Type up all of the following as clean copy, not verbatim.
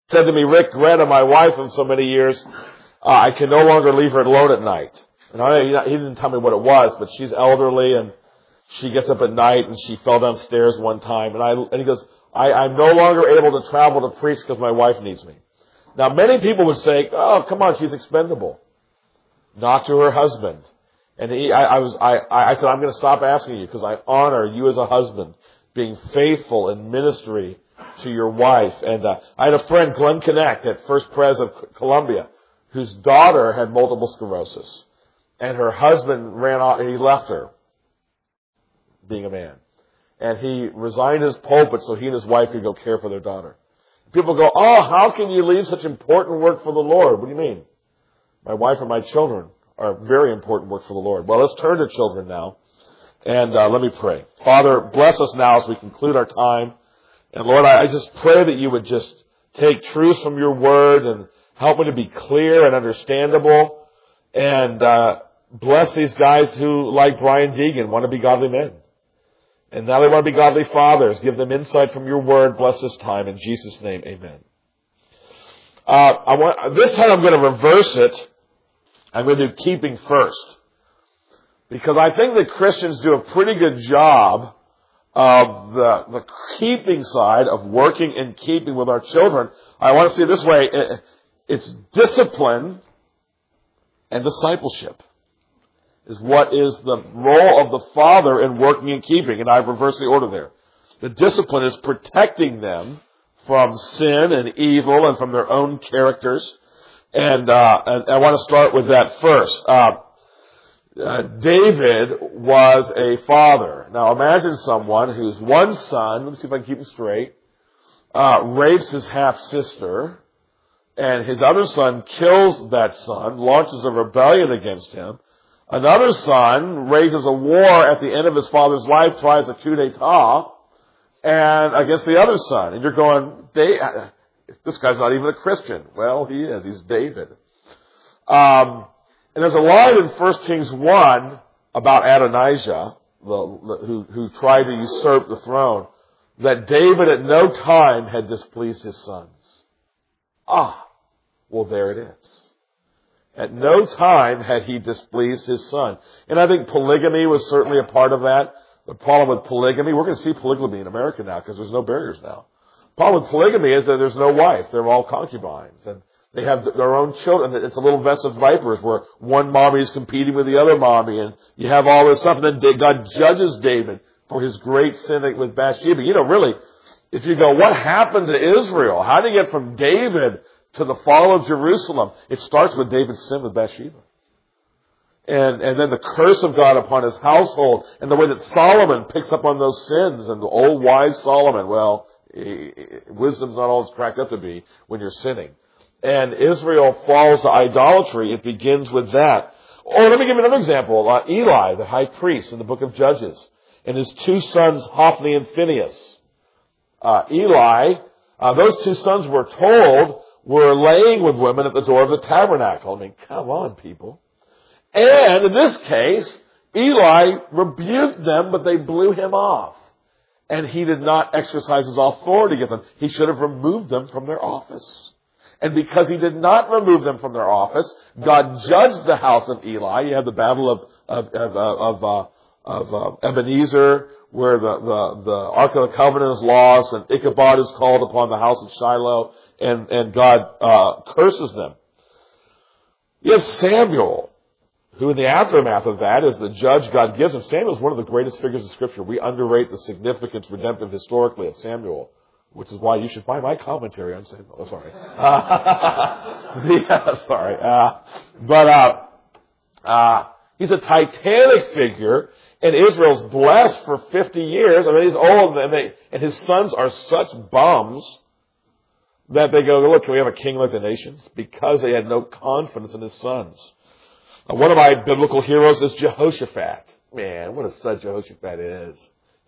said to me, Rick, Greta, my wife of so many years, I can no longer leave her alone at night. And he didn't tell me what it was, but she's elderly and she gets up at night and she fell downstairs one time. And he goes, I'm no longer able to travel to preach because my wife needs me. Now, many people would say, oh, come on, she's expendable. Not to her husband. And I said, I'm going to stop asking you because I honor you as a husband being faithful in ministry to your wife. And I had a friend, Glenn Connect, at First Pres of Columbia, whose daughter had multiple sclerosis. And her husband ran off, and he left her, being a man. And he resigned his pulpit so he and his wife could go care for their daughter. People go, oh, how can you leave such important work for the Lord? What do you mean? My wife and my children are very important work for the Lord. Well, let's turn to children now. And let me pray. Father, bless us now as we conclude our time. And Lord, I just pray that you would just take truths from your word and help me to be clear and understandable. And bless these guys who, like Brian Deegan, want to be godly men. And now they want to be godly fathers. Give them insight from your word. Bless this time. In Jesus' name, amen. This time I'm going to reverse it. I'm going to do keeping first. Because I think that Christians do a pretty good job of the keeping side of working and keeping with our children. I want to see it this way. It's discipline and discipleship is what is the role of the father in working and keeping. And I've reversed the order there. The discipline is protecting them from sin and evil and from their own characters. And I want to start with that first. David was a father. Now imagine someone whose one son, let me see if I can keep him straight, rapes his half-sister, and his other son kills that son, launches a rebellion against him. Another son raises a war at the end of his father's life, tries a coup d'etat, and against the other son. And you're going, this guy's not even a Christian. Well, he is. He's David. And there's a line in 1 Kings 1 about Adonijah, who tried to usurp the throne, that David at no time had displeased his sons. Well, there it is. At no time had he displeased his son. And I think polygamy was certainly a part of that. The problem with polygamy, we're going to see polygamy in America now because there's no barriers now. The problem with polygamy is that there's no wife. They're all concubines. And they have their own children. It's a little vest of vipers where one mommy is competing with the other mommy. And you have all this stuff. And then God judges David for his great sin with Bathsheba. You know, really, if you go, what happened to Israel? How did you get from David to the fall of Jerusalem? It starts with David's sin with Bathsheba. And then the curse of God upon his household and the way that Solomon picks up on those sins and the old wise Solomon. Well, wisdom's not all it's cracked up to be when you're sinning. And Israel falls to idolatry. It begins with that. Let me give you another example. Eli, the high priest in the book of Judges, and his two sons, Hophni and Phinehas. Eli, those two sons were told were laying with women at the door of the tabernacle. I mean, come on, people. And in this case, Eli rebuked them, but they blew him off. And he did not exercise his authority against them. He should have removed them from their office. And because he did not remove them from their office, God judged the house of Eli. You have the battle of Ebenezer, where the Ark of the Covenant is lost, and Ichabod is called upon the house of Shiloh, and God curses them. You have Samuel, who in the aftermath of that is the judge God gives him. Samuel is one of the greatest figures of Scripture. We underrate the significance redemptive historically of Samuel, which is why you should buy my commentary on Samuel. Oh, sorry. Sorry. He's a titanic figure, and Israel's blessed for 50 years. I mean, he's old, and his sons are such bums that they go, look, can we have a king like the nations? Because they had no confidence in his sons. One of my biblical heroes is Jehoshaphat. Man, what a stud Jehoshaphat is.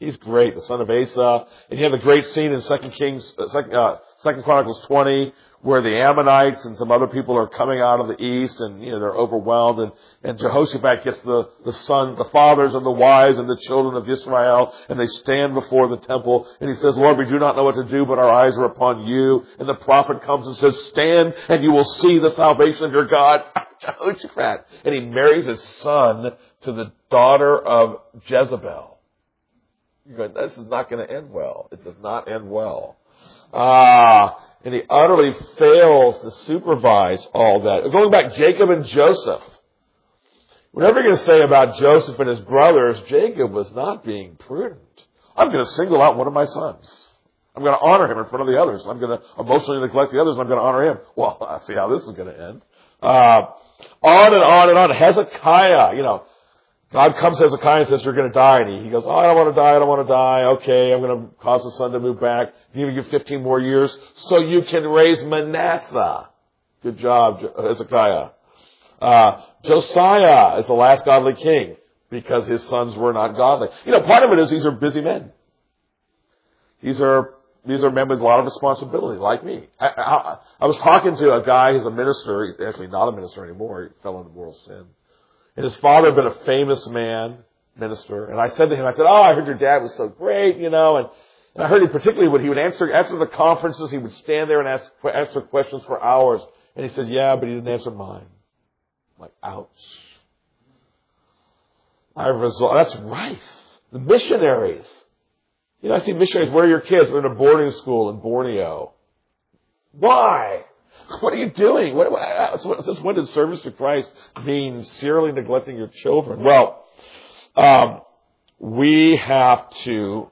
He's great, the son of Asa. And you have the great scene in Second Chronicles 20, where the Ammonites and some other people are coming out of the east, and they're overwhelmed. And Jehoshaphat gets the fathers and the wives and the children of Israel, and they stand before the temple. And he says, Lord, we do not know what to do, but our eyes are upon you. And the prophet comes and says, stand, and you will see the salvation of your God, Jehoshaphat. And he marries his son to the daughter of Jezebel. You're going, this is not going to end well. It does not end well. And he utterly fails to supervise all that. Going back, Jacob and Joseph. Whatever you're going to say about Joseph and his brothers, Jacob was not being prudent. I'm going to single out one of my sons. I'm going to honor him in front of the others. I'm going to emotionally neglect the others, and I'm going to honor him. Well, I see how this is going to end. On and on and on. Hezekiah, God comes to Hezekiah and says, you're going to die. And he goes, I don't want to die. Okay, I'm going to cause the son to move back. Give you 15 more years so you can raise Manasseh. Good job, Hezekiah. Josiah is the last godly king because his sons were not godly. Part of it is these are busy men. These are men with a lot of responsibility, like me. I was talking to a guy who's a minister. He's actually not a minister anymore. He fell into moral sin. And his father had been a famous minister. And I said to him, I heard your dad was so great, and I heard him particularly when he would answer the conferences, he would stand there and answer questions for hours. And he said, yeah, but he didn't answer mine. I'm like, ouch. That's right. The missionaries. I see missionaries, where are your kids? They're in a boarding school in Borneo. Why? What are you doing? Since when did service to Christ mean serially neglecting your children? Well, we have to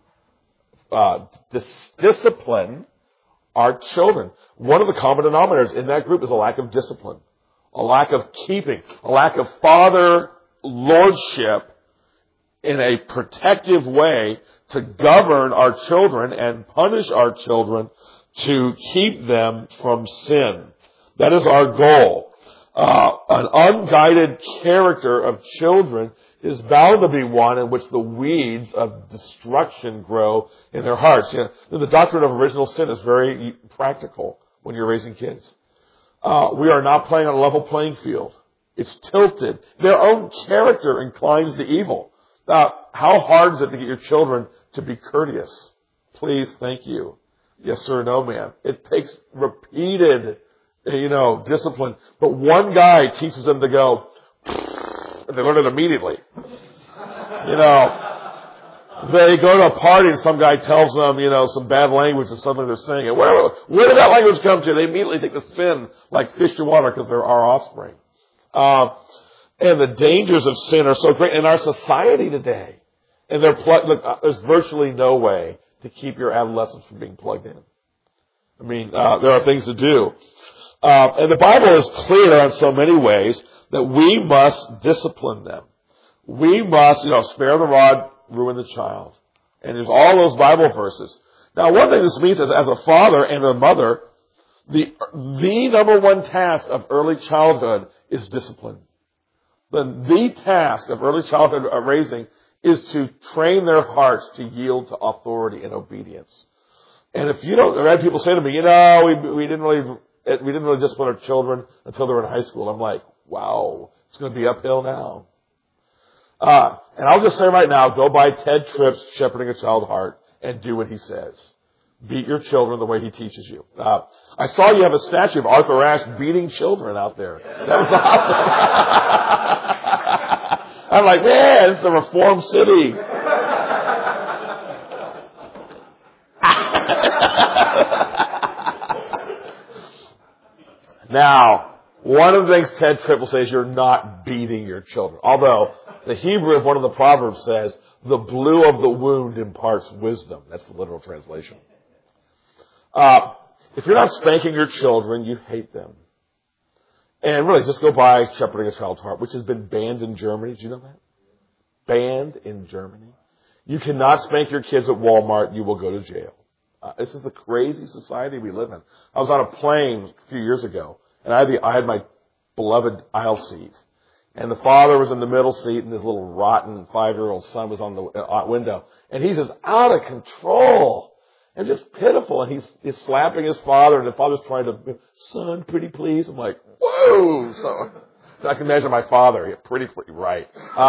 discipline our children. One of the common denominators in that group is a lack of discipline, a lack of keeping, a lack of father lordship in a protective way to govern our children and punish our children to keep them from sin. That is our goal. An unguided character of children is bound to be one in which the weeds of destruction grow in their hearts. The doctrine of original sin is very practical when you're raising kids. We are not playing on a level playing field. It's tilted. Their own character inclines to evil. How hard is it to get your children to be courteous? Please, thank you. Yes, sir, no, ma'am. It takes repeated, discipline. But one guy teaches them to go, and they learn it immediately. They go to a party and some guy tells them, some bad language and suddenly they're saying it. Where did that language come to? They immediately take the sin like fish to water because they're our offspring. And the dangers of sin are so great in our society today. And there's virtually no way to keep your adolescents from being plugged in. There are things to do. And the Bible is clear in so many ways that we must discipline them. We must, spare the rod, ruin the child. And there's all those Bible verses. Now, one thing this means is as a father and a mother, the number one task of early childhood is discipline. The task of early childhood raising is to train their hearts to yield to authority and obedience. And if you don't, I've had people say to me, we didn't really discipline our children until they were in high school. I'm like, wow, it's going to be uphill now. And I'll just say right now, go buy Ted Tripp's Shepherding a Child Heart and do what he says. Beat your children the way he teaches you. I saw you have a statue of Arthur Ashe beating children out there. That was awesome. I'm like, man, it's a reformed city. Now, one of the things Ted Tripp will say is you're not beating your children. Although the Hebrew of one of the Proverbs says, the blue of the wound imparts wisdom. That's the literal translation. If you're not spanking your children, you hate them. And really, just go buy Shepherding a Child's Heart, which has been banned in Germany. Did you know that? Banned in Germany. You cannot spank your kids at Walmart. You will go to jail. This is the crazy society we live in. I was on a plane a few years ago, and I had my beloved aisle seat. And the father was in the middle seat, and his little rotten 5-year-old son was on the window. And he's just out of control and just pitiful. And he's slapping his father, and the father's trying to, son, pretty please. I'm like, whoa! So I can imagine my father. Yeah, pretty please, right.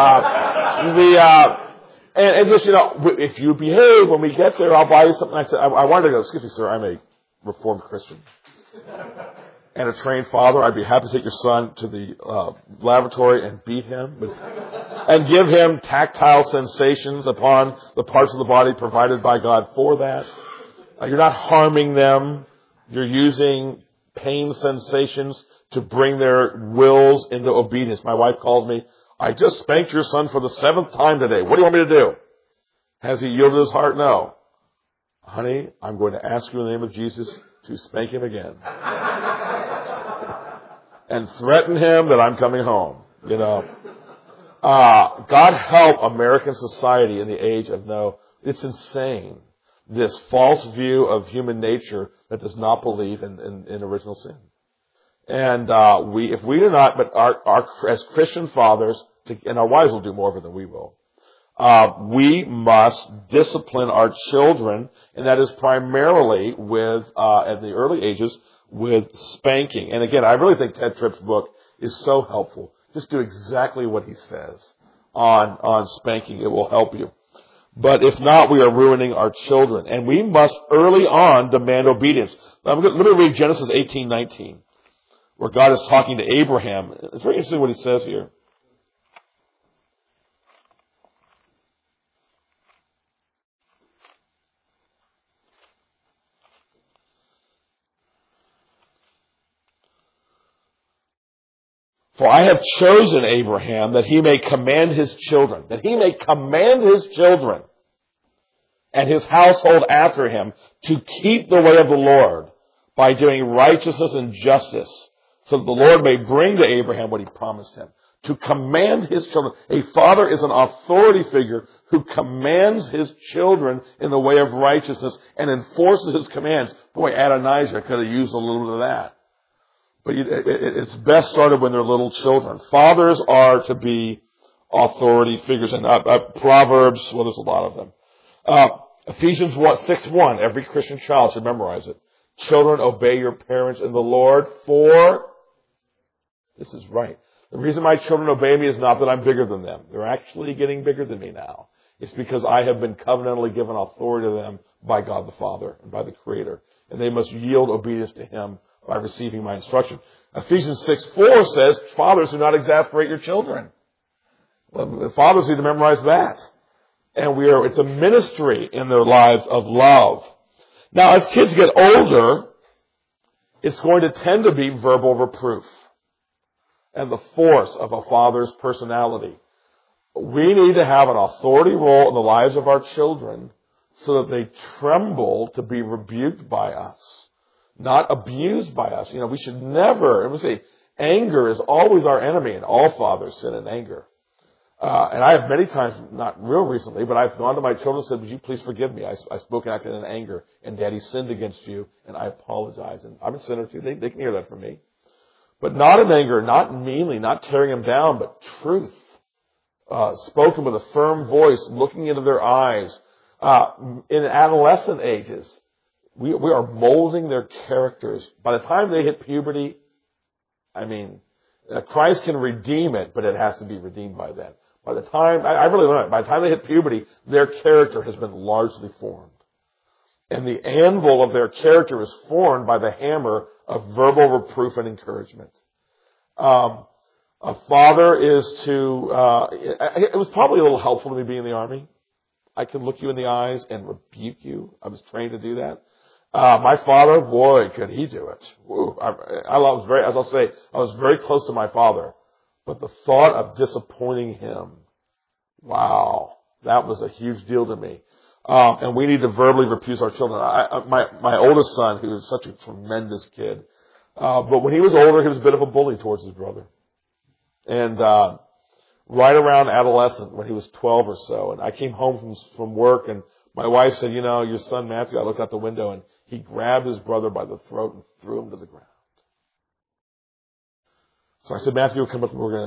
And just, if you behave when we get there, I'll buy you something. I said, I wanted to go, excuse me, sir, I'm a Reformed Christian and a trained father. I'd be happy to take your son to the lavatory and beat him and give him tactile sensations upon the parts of the body provided by God for that. You're not harming them. You're using pain sensations to bring their wills into obedience. My wife calls me, I just spanked your son for the 7th time today. What do you want me to do? Has he yielded his heart? No. Honey, I'm going to ask you in the name of Jesus to spank him again. And threaten him that I'm coming home. God help American society in the age of no. It's insane. This false view of human nature that does not believe in original sin. And if we do not, but as Christian fathers, and our wives will do more of it than we will, we must discipline our children, and that is primarily with, at the early ages, with spanking. And again, I really think Ted Tripp's book is so helpful. Just do exactly what he says on spanking. It will help you. But if not, we are ruining our children. And we must early on demand obedience. Now, let me read Genesis 18:19, where God is talking to Abraham. It's very interesting what he says here. For I have chosen Abraham that he may command his children, and his household after him to keep the way of the Lord by doing righteousness and justice, so that the Lord may bring to Abraham what he promised him. To command his children. A father is an authority figure who commands his children in the way of righteousness and enforces his commands. Boy, Adonijah could have used a little bit of that. But it's best started when they're little children. Fathers are to be authority figures. And Proverbs, well, there's a lot of them. Ephesians 6:1. Every Christian child should memorize it. Children, obey your parents in the Lord, for this is right. The reason my children obey me is not that I'm bigger than them. They're actually getting bigger than me now. It's because I have been covenantally given authority to them by God the Father and by the Creator. And they must yield obedience to Him by receiving my instruction. Ephesians 6:4 says, fathers, do not exasperate your children. Well, the fathers need to memorize that. And it's a ministry in their lives of love. Now, as kids get older, it's going to tend to be verbal reproof and the force of a father's personality. We need to have an authority role in the lives of our children so that they tremble to be rebuked by us, not abused by us. We should never, anger is always our enemy, and all fathers sin in anger. And I have many times, not real recently, but I've gone to my children and said, would you please forgive me? I spoke and acted in anger, and Daddy sinned against you, and I apologize. And I'm a sinner too. They can hear that from me. But not in anger, not meanly, not tearing them down, but truth. Spoken with a firm voice, looking into their eyes. In adolescent ages, we are molding their characters. By the time they hit puberty, Christ can redeem it, but it has to be redeemed by then. By the time, I really learned it, by the time they hit puberty, their character has been largely formed. And the anvil of their character is formed by the hammer of verbal reproof and encouragement. A father is to, it was probably a little helpful to me being in the Army. I can look you in the eyes and rebuke you. I was trained to do that. My father, boy, could he do it. I was very close to my father. But the thought of disappointing him, wow, that was a huge deal to me. And we need to verbally reprove our children. My oldest son, who is such a tremendous kid, but when he was older, he was a bit of a bully towards his brother. And right around adolescent, when he was 12 or so, and I came home from work, and my wife said, your son Matthew, I looked out the window, and he grabbed his brother by the throat and threw him to the ground. So I said, Matthew, come up, we're going to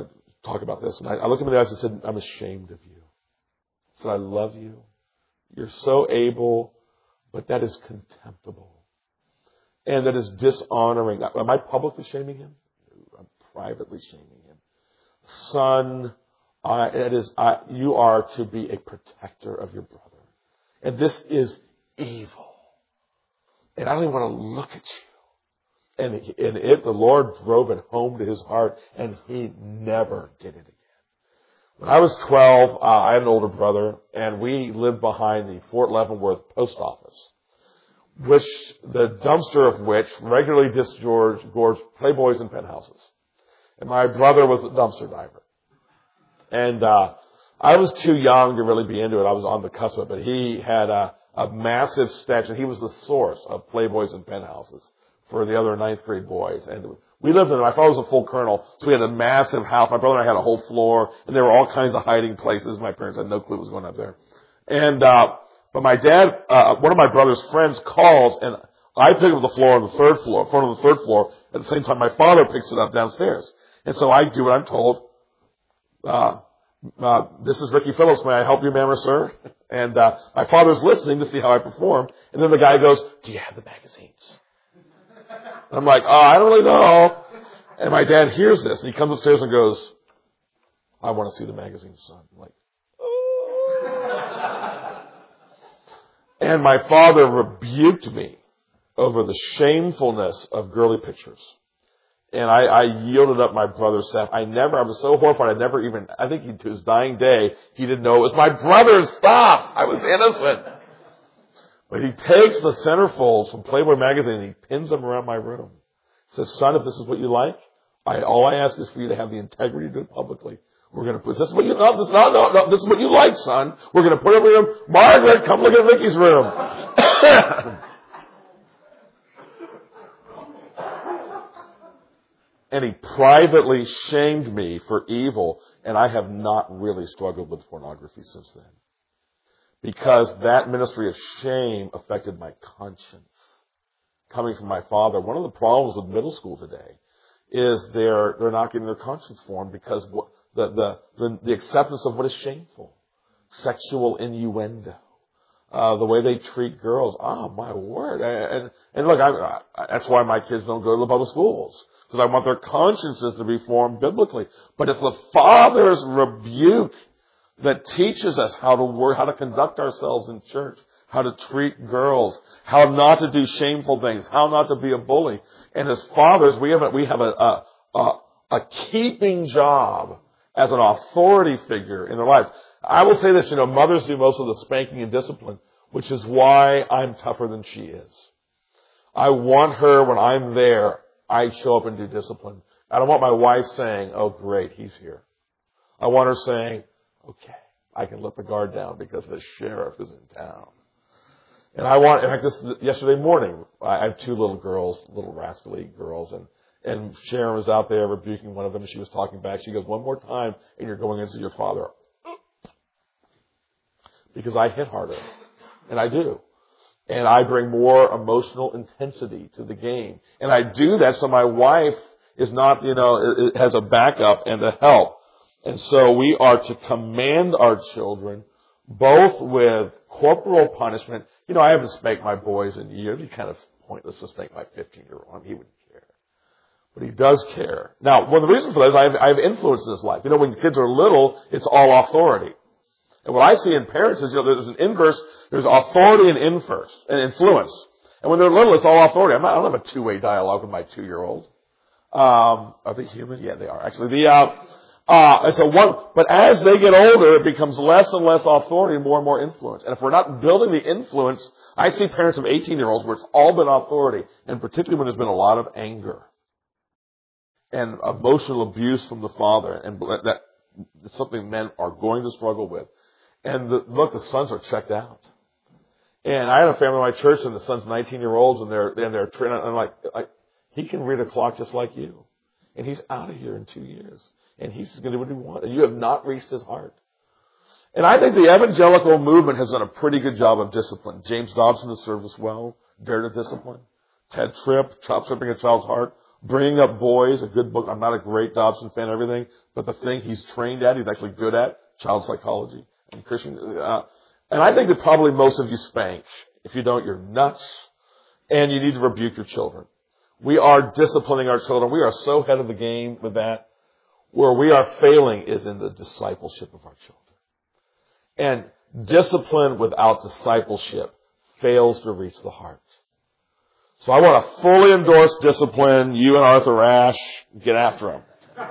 talk about this. And I looked him in the eyes and said, I'm ashamed of you. I said, I love you. You're so able, but that is contemptible. And that is dishonoring. Am I publicly shaming him? I'm privately shaming him. Son, you are to be a protector of your brother. And this is evil. And I don't even want to look at you. And the Lord drove it home to his heart, and he never did it again. When I was 12, I had an older brother, and we lived behind the Fort Leavenworth post office, which the dumpster of which regularly disgorged Playboys and penthouses. And my brother was the dumpster diver. And I was too young to really be into it. I was on the cusp of it. But he had a massive stash, and he was the source of Playboys and penthouses for the other ninth grade boys. And we lived in it. My father was a full colonel, so we had a massive house. My brother and I had a whole floor, and there were all kinds of hiding places. My parents had no clue what was going on up there. And but my dad, one of my brother's friends calls, and I pick up the floor on the third floor, front of the third floor. At the same time, my father picks it up downstairs. And so I do what I'm told. This is Ricky Phillips. May I help you, ma'am or sir? And my father's listening to see how I perform. And then the guy goes, do you have the magazines? And I'm like, I don't really know. And my dad hears this, and he comes upstairs and goes, I want to see the magazines, son. I'm like, oh. And my father rebuked me over the shamefulness of girly pictures. And I yielded up my brother's stuff. I was so horrified, I think to his dying day, he didn't know it was my brother's stuff. I was innocent. But he takes the centerfolds from Playboy magazine and he pins them around my room. He says, son, if this is what you like, all I ask is for you to have the integrity to do it publicly. We're going to put, this is what you, no, this is what you like, son. We're going to put it in your room. Margaret, come look at Vicky's room. And he privately shamed me for evil, and I have not really struggled with pornography since then. Because that ministry of shame affected my conscience. Coming from my father, one of the problems with middle school today is they're not getting their conscience formed because the acceptance of what is shameful. Sexual innuendo. The way they treat girls. Oh, my word. And look, that's why my kids don't go to the public schools. Because I want their consciences to be formed biblically. But it's the Father's rebuke that teaches us how to conduct ourselves in church, how to treat girls, how not to do shameful things, how not to be a bully. And as fathers, we have a keeping job as an authority figure in their lives. I will say this, mothers do most of the spanking and discipline, which is why I'm tougher than she is. I want her, when I'm there, I show up and do discipline. I don't want my wife saying, oh, great, he's here. I want her saying, okay, I can let the guard down because the sheriff is in town. And in fact, yesterday morning, I have two little girls, little rascally girls, and Sharon was out there rebuking one of them, and she was talking back. She goes, one more time, and you're going into your father. Because I hit harder. And I do. And I bring more emotional intensity to the game. And I do that so my wife is not, has a backup and a help. And so we are to command our children both with corporal punishment. I haven't spanked my boys in years. It'd be kind of pointless to spank my 15-year-old. He wouldn't care. But he does care. Now, one of the reasons for that is I have influence in his life. When kids are little, it's all authority. And what I see in parents is, there's an inverse, there's authority and influence. And when they're little, it's all authority. I don't have a two-way dialogue with my 2-year-old. Are they human? Yeah, they are. Actually, but as they get older, it becomes less and less authority and more influence. And if we're not building the influence, I see parents of 18-year-olds where it's all been authority, and particularly when there's been a lot of anger and emotional abuse from the father, and that's something men are going to struggle with. And the sons are checked out. And I had a family in my church, and the son's 19-year-olds, and they're training. I'm like, he can read a clock just like you, and he's out of here in 2 years, and he's going to do what he wants, and you have not reached his heart. And I think the evangelical movement has done a pretty good job of discipline. James Dobson has served us well, Dare to Discipline. Ted Tripp, Tripping a Child's Heart. Bringing Up Boys, a good book. I'm not a great Dobson fan and everything, but the thing he's trained at, he's actually good at, child psychology and Christian. And I think that probably most of you spank. If you don't, you're nuts. And you need to rebuke your children. We are disciplining our children. We are so ahead of the game with that. Where we are failing is in the discipleship of our children. And discipline without discipleship fails to reach the heart. So I want to fully endorse discipline. You and Arthur Ashe, get after him.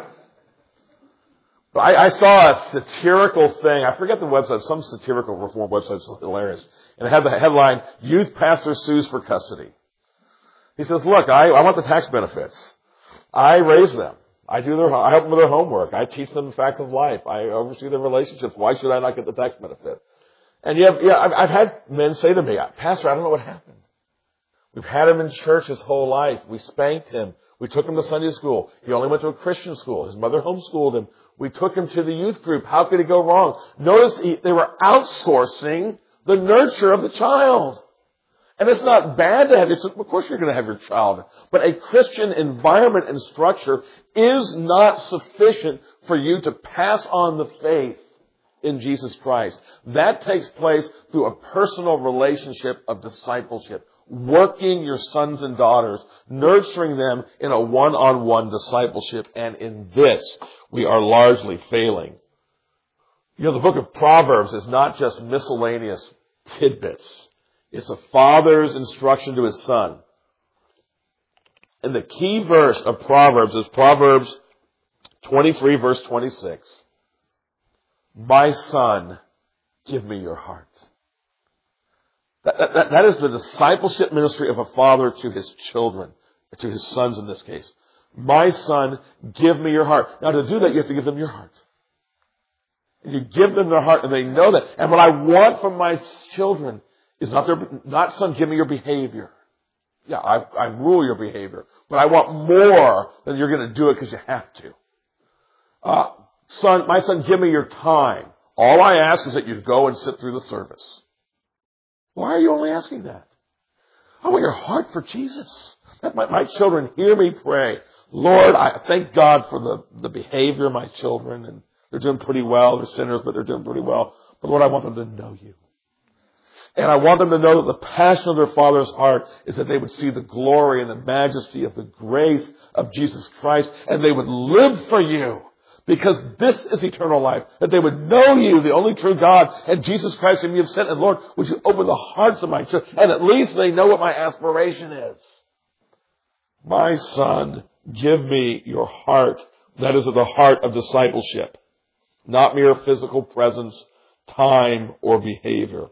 But I saw a satirical thing. I forget the website. Some satirical reform website is hilarious. And it had the headline, Youth Pastor Sues for Custody. He says, look, I want the tax benefits. I raise them. I help them with their homework. I teach them the facts of life. I oversee their relationships. Why should I not get the tax benefit? And I've had men say to me, Pastor, I don't know what happened. We've had him in church his whole life. We spanked him. We took him to Sunday school. He only went to a Christian school. His mother homeschooled him. We took him to the youth group. How could he go wrong? Notice they were outsourcing the nurture of the child. And it's not bad to have your child. Of course you're going to have your child. But a Christian environment and structure is not sufficient for you to pass on the faith in Jesus Christ. That takes place through a personal relationship of discipleship. Working your sons and daughters, nurturing them in a one-on-one discipleship. And in this, we are largely failing. You know, the book of Proverbs is not just miscellaneous tidbits. It's a father's instruction to his son. And the key verse of Proverbs is Proverbs 23, verse 26. My son, give me your heart. That is the discipleship ministry of a father to his children, to his sons in this case. My son, give me your heart. Now to do that, you have to give them your heart. And you give them their heart and they know that. And what I want from my children is not son, give me your behavior. Yeah, I rule your behavior. But I want more than you're going to do it because you have to. My son, give me your time. All I ask is that you go and sit through the service. Why are you only asking that? I want your heart for Jesus. Let my children hear me pray. Lord, I thank God for the behavior of my children. And they're doing pretty well. They're sinners, but they're doing pretty well. But Lord, I want them to know you. And I want them to know that the passion of their Father's heart is that they would see the glory and the majesty of the grace of Jesus Christ. And they would live for you. Because this is eternal life. That they would know you, the only true God, and Jesus Christ whom you have sent. And Lord, would you open the hearts of my children? And at least they know what my aspiration is. My son, give me your heart. That is at the heart of discipleship. Not mere physical presence, time, or behavior.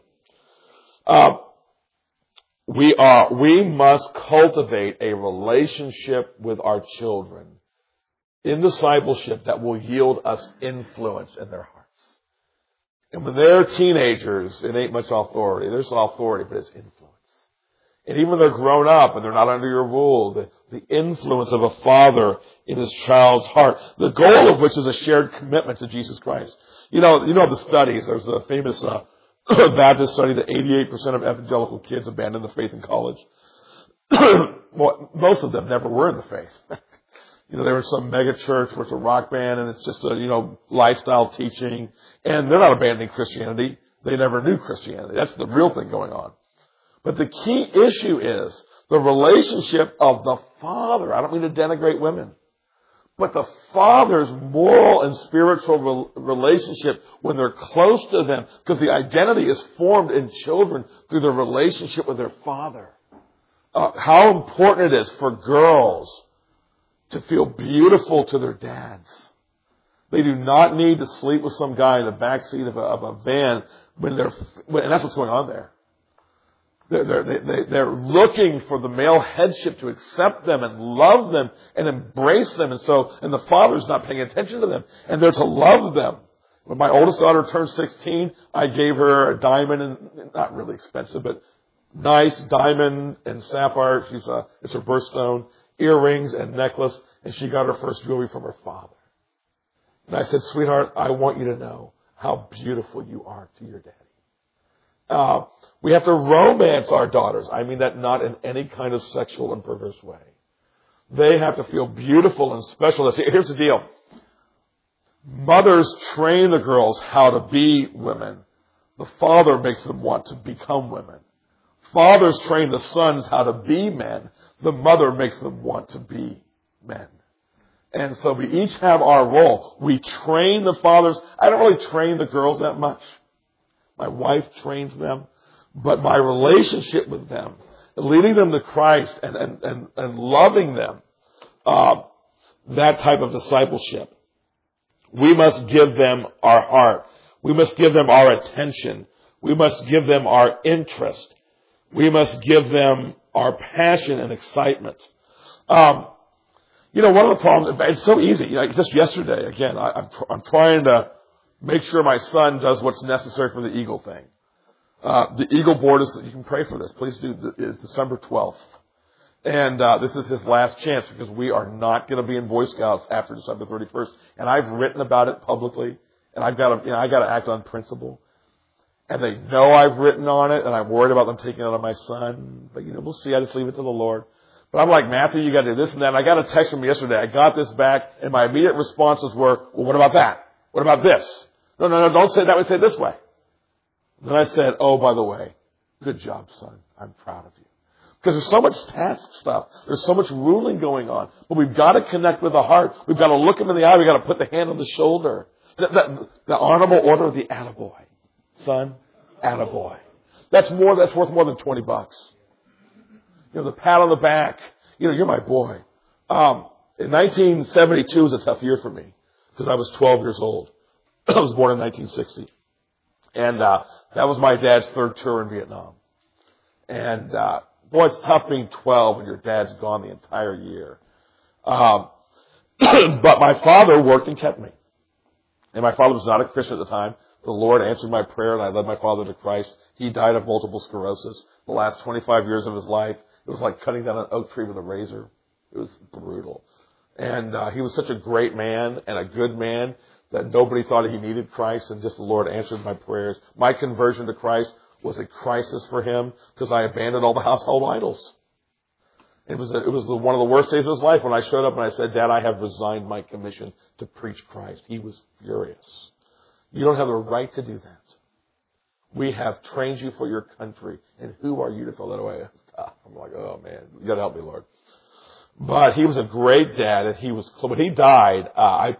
We must cultivate a relationship with our children in discipleship that will yield us influence in their hearts. And when they're teenagers, it ain't much authority. There's authority, but it's influence. And even when they're grown up and they're not under your rule, the influence of a father in his child's heart, the goal of which is a shared commitment to Jesus Christ. You know the studies. There's a famous Baptist study that 88% of evangelical kids abandon the faith in college. Well, most of them never were in the faith. They were in some mega church where it's a rock band and it's just a, lifestyle teaching. And they're not abandoning Christianity. They never knew Christianity. That's the real thing going on. But the key issue is the relationship of the father. I don't mean to denigrate women. But the father's moral and spiritual relationship when they're close to them. Because the identity is formed in children through their relationship with their father. How important it is for girls to feel beautiful to their dads. They do not need to sleep with some guy in the backseat of a van and that's what's going on there. They're looking for the male headship to accept them and love them and embrace them. And the father's not paying attention to them. And they're to love them. When my oldest daughter turned 16, I gave her a diamond, and not really expensive, but nice diamond and sapphire. It's her birthstone. Earrings and necklace, and she got her first jewelry from her father. And I said, sweetheart, I want you to know how beautiful you are to your daddy. We have to romance our daughters. I mean that not in any kind of sexual and perverse way. They have to feel beautiful and special. Here's the deal. Mothers train the girls how to be women. The father makes them want to become women. Fathers train the sons how to be men. The mother makes them want to be men. And so we each have our role. We train the fathers. I don't really train the girls that much. My wife trains them. But my relationship with them, leading them to Christ and loving them, that type of discipleship. We must give them our heart. We must give them our attention. We must give them our interest. We must give them our passion and excitement. One of the problems, it's so easy. Just yesterday, again, I'm trying to make sure my son does what's necessary for the Eagle thing. The Eagle board you can pray for this. Please do. It's December 12th. And this is his last chance because we are not going to be in Boy Scouts after December 31st. And I've written about it publicly, and I got to act on principle. And they know I've written on it, and I'm worried about them taking it out of my son. But we'll see. I just leave it to the Lord. But I'm like, Matthew, you got to do this and that. And I got a text from him yesterday. I got this back, and my immediate responses were, well, what about that? What about this? No, don't say it that way. Say it this way. Then I said, oh, by the way, good job, son. I'm proud of you. Because there's so much task stuff. There's so much ruling going on. But we've got to connect with the heart. We've got to look him in the eye. We've got to put the hand on the shoulder. The honorable order of the attaboy. Son, attaboy. That's worth more than $20. The pat on the back. You're my boy. In 1972 was a tough year for me because I was 12 years old. I was born in 1960. And that was my dad's third tour in Vietnam. And boy, it's tough being 12 when your dad's gone the entire year. But my father worked and kept me. And my father was not a Christian at the time. The Lord answered my prayer, and I led my father to Christ. He died of multiple sclerosis. The last 25 years of his life, it was like cutting down an oak tree with a razor. It was brutal. And he was such a great man and a good man that nobody thought he needed Christ, and just the Lord answered my prayers. My conversion to Christ was a crisis for him because I abandoned all the household idols. It was one of the worst days of his life when I showed up and I said, Dad, I have resigned my commission to preach Christ. He was furious. You don't have the right to do that. We have trained you for your country, and who are you to throw that away? I'm like, oh man, you got to help me, Lord. But he was a great dad, and when he died, I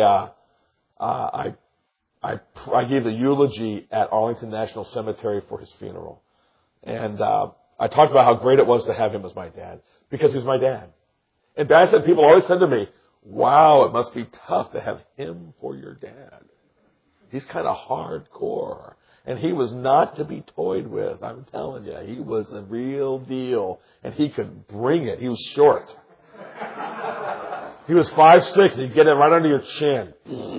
gave the eulogy at Arlington National Cemetery for his funeral. And I talked about how great it was to have him as my dad, because he was my dad. And people always said to me, wow, it must be tough to have him for your dad. He's kind of hardcore. And he was not to be toyed with. I'm telling you, he was a real deal. And he could bring it. He was short. He was 5'6". He'd get it right under your chin.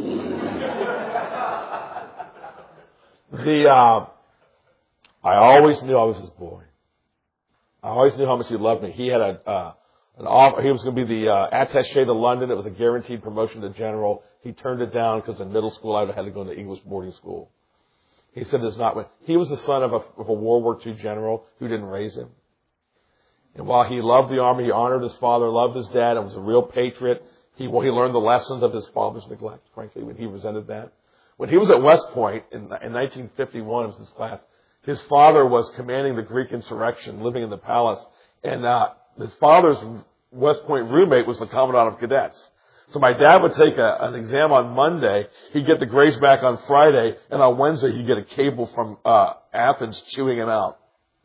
I always knew I was his boy. I always knew how much he loved me. He had an offer. He was going to be the attaché to London. It was a guaranteed promotion to general. He turned it down because in middle school I had to go into English boarding school. He said it's not. He was the son of a World War II general who didn't raise him. And while he loved the army, he honored his father, loved his dad, and was a real patriot. He learned the lessons of his father's neglect, frankly, when he resented that. When he was at West Point in 1951, it was his class, his father was commanding the Greek insurrection, living in the palace. And his father's West Point roommate was the commandant of cadets. So my dad would take an exam on Monday. He'd get the grades back on Friday. And on Wednesday, he'd get a cable from Athens chewing him out.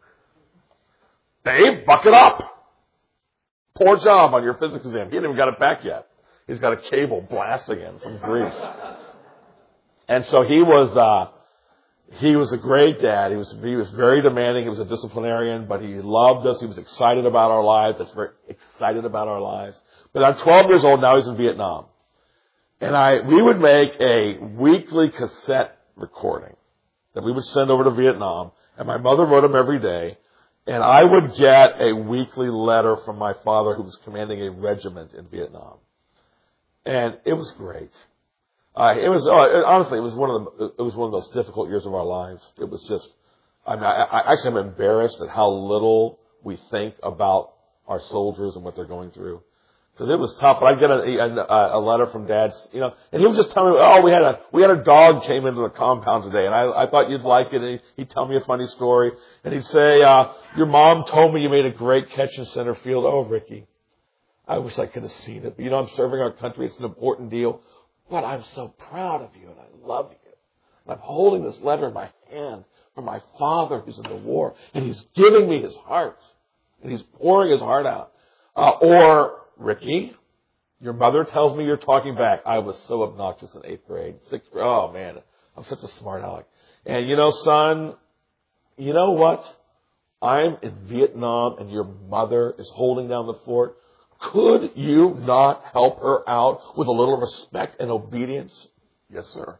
Dave, buck it up. Poor job on your physics exam. He hadn't even got it back yet. He's got a cable blasting him from Greece. And so he was a great dad. He was very demanding. He was a disciplinarian, but he loved us. He was excited about our lives. That's very excited about our lives. But I'm 12 years old now. He's in Vietnam. And we would make a weekly cassette recording that we would send over to Vietnam. And my mother wrote them every day. And I would get a weekly letter from my father, who was commanding a regiment in Vietnam. And it was great. Honestly, it was one of the most difficult years of our lives. It was just, I'm embarrassed at how little we think about our soldiers and what they're going through. Because it was tough. But I'd get a letter from Dad, and he would just tell me, oh, we had a dog came into the compound today, and I thought you'd like it. And he'd tell me a funny story, and he'd say, your mom told me you made a great catch in center field. Oh, Ricky, I wish I could have seen it. But I'm serving our country. It's an important deal. But I'm so proud of you, and I love you. And I'm holding this letter in my hand from my father who's in the war, and he's giving me his heart, and he's pouring his heart out. Or, Ricky, your mother tells me you're talking back. I was so obnoxious in 8th grade, 6th grade. Oh, man, I'm such a smart aleck. And, son, you know what? I'm in Vietnam, and your mother is holding down the fort. Could you not help her out with a little respect and obedience? Yes, sir.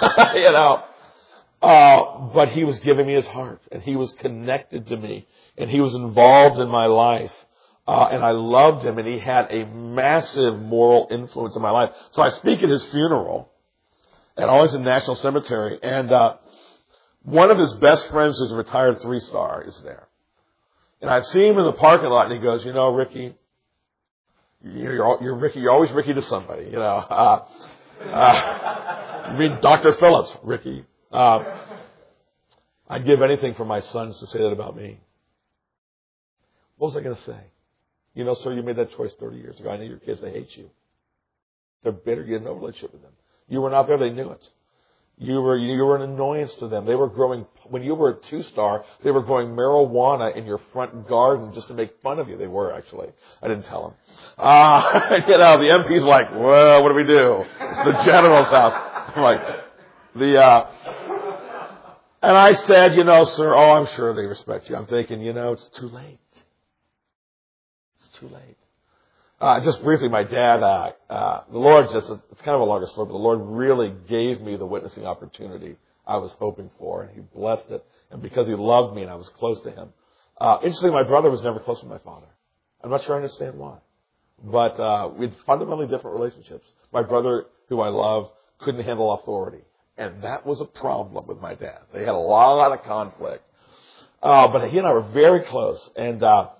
But he was giving me his heart, and he was connected to me, and he was involved in my life. And I loved him, and he had a massive moral influence in my life. So I speak at his funeral at Arlington National Cemetery, and one of his best friends, who's a retired 3-star, is there. And I see him in the parking lot, and he goes, Ricky, you're Ricky. You're always Ricky to somebody. You mean Dr. Phillips, Ricky? I'd give anything for my sons to say that about me. What was I going to say? Sir, you made that choice 30 years ago. I know your kids, they hate you. They're bitter. You had no relationship with them. You were not there. They knew it. You were an annoyance to them. They were growing, when you were a 2-star, they were growing marijuana in your front garden just to make fun of you. They were, actually. I didn't tell them. The MP's like, well, what do we do? It's the general's house. I'm like, and I said, sir, I'm sure they respect you. I'm thinking, it's too late. It's too late. Just briefly, my dad, the Lord it's kind of a longer story, but the Lord really gave me the witnessing opportunity I was hoping for, and He blessed it. And because He loved me and I was close to Him. Interestingly, my brother was never close with my father. I'm not sure I understand why. But we had fundamentally different relationships. My brother, who I love, couldn't handle authority. And that was a problem with my dad. They had a lot of conflict. But he and I were very close. And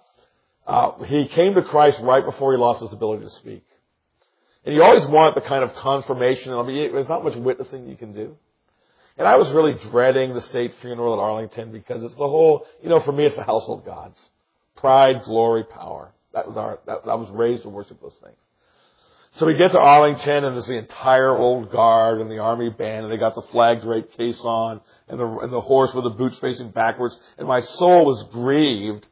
he came to Christ right before he lost his ability to speak. And you always want the kind of confirmation. There's not much witnessing you can do. And I was really dreading the state funeral at Arlington because it's the whole, for me, it's the household gods. Pride, glory, power. I was raised to worship those things. So we get to Arlington, and there's the entire old guard and the army band, and they got the flag draped case on, and the horse with the boots facing backwards, and my soul was grieved.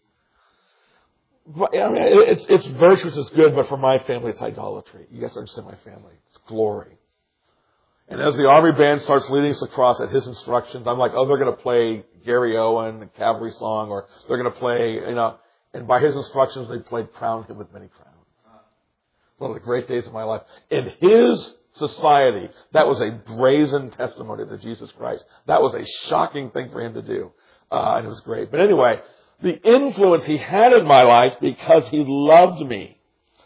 But, it's virtuous, it's good, but for my family, it's idolatry. You guys understand my family. It's glory. And as the army band starts leading us across at his instructions, I'm like, they're going to play Gary Owen, the cavalry song, or they're going to play, and by his instructions, they played Crown Him with Many Crowns. One of the great days of my life. In his society, that was a brazen testimony to Jesus Christ. That was a shocking thing for him to do. And it was great. But anyway, the influence he had in my life because he loved me.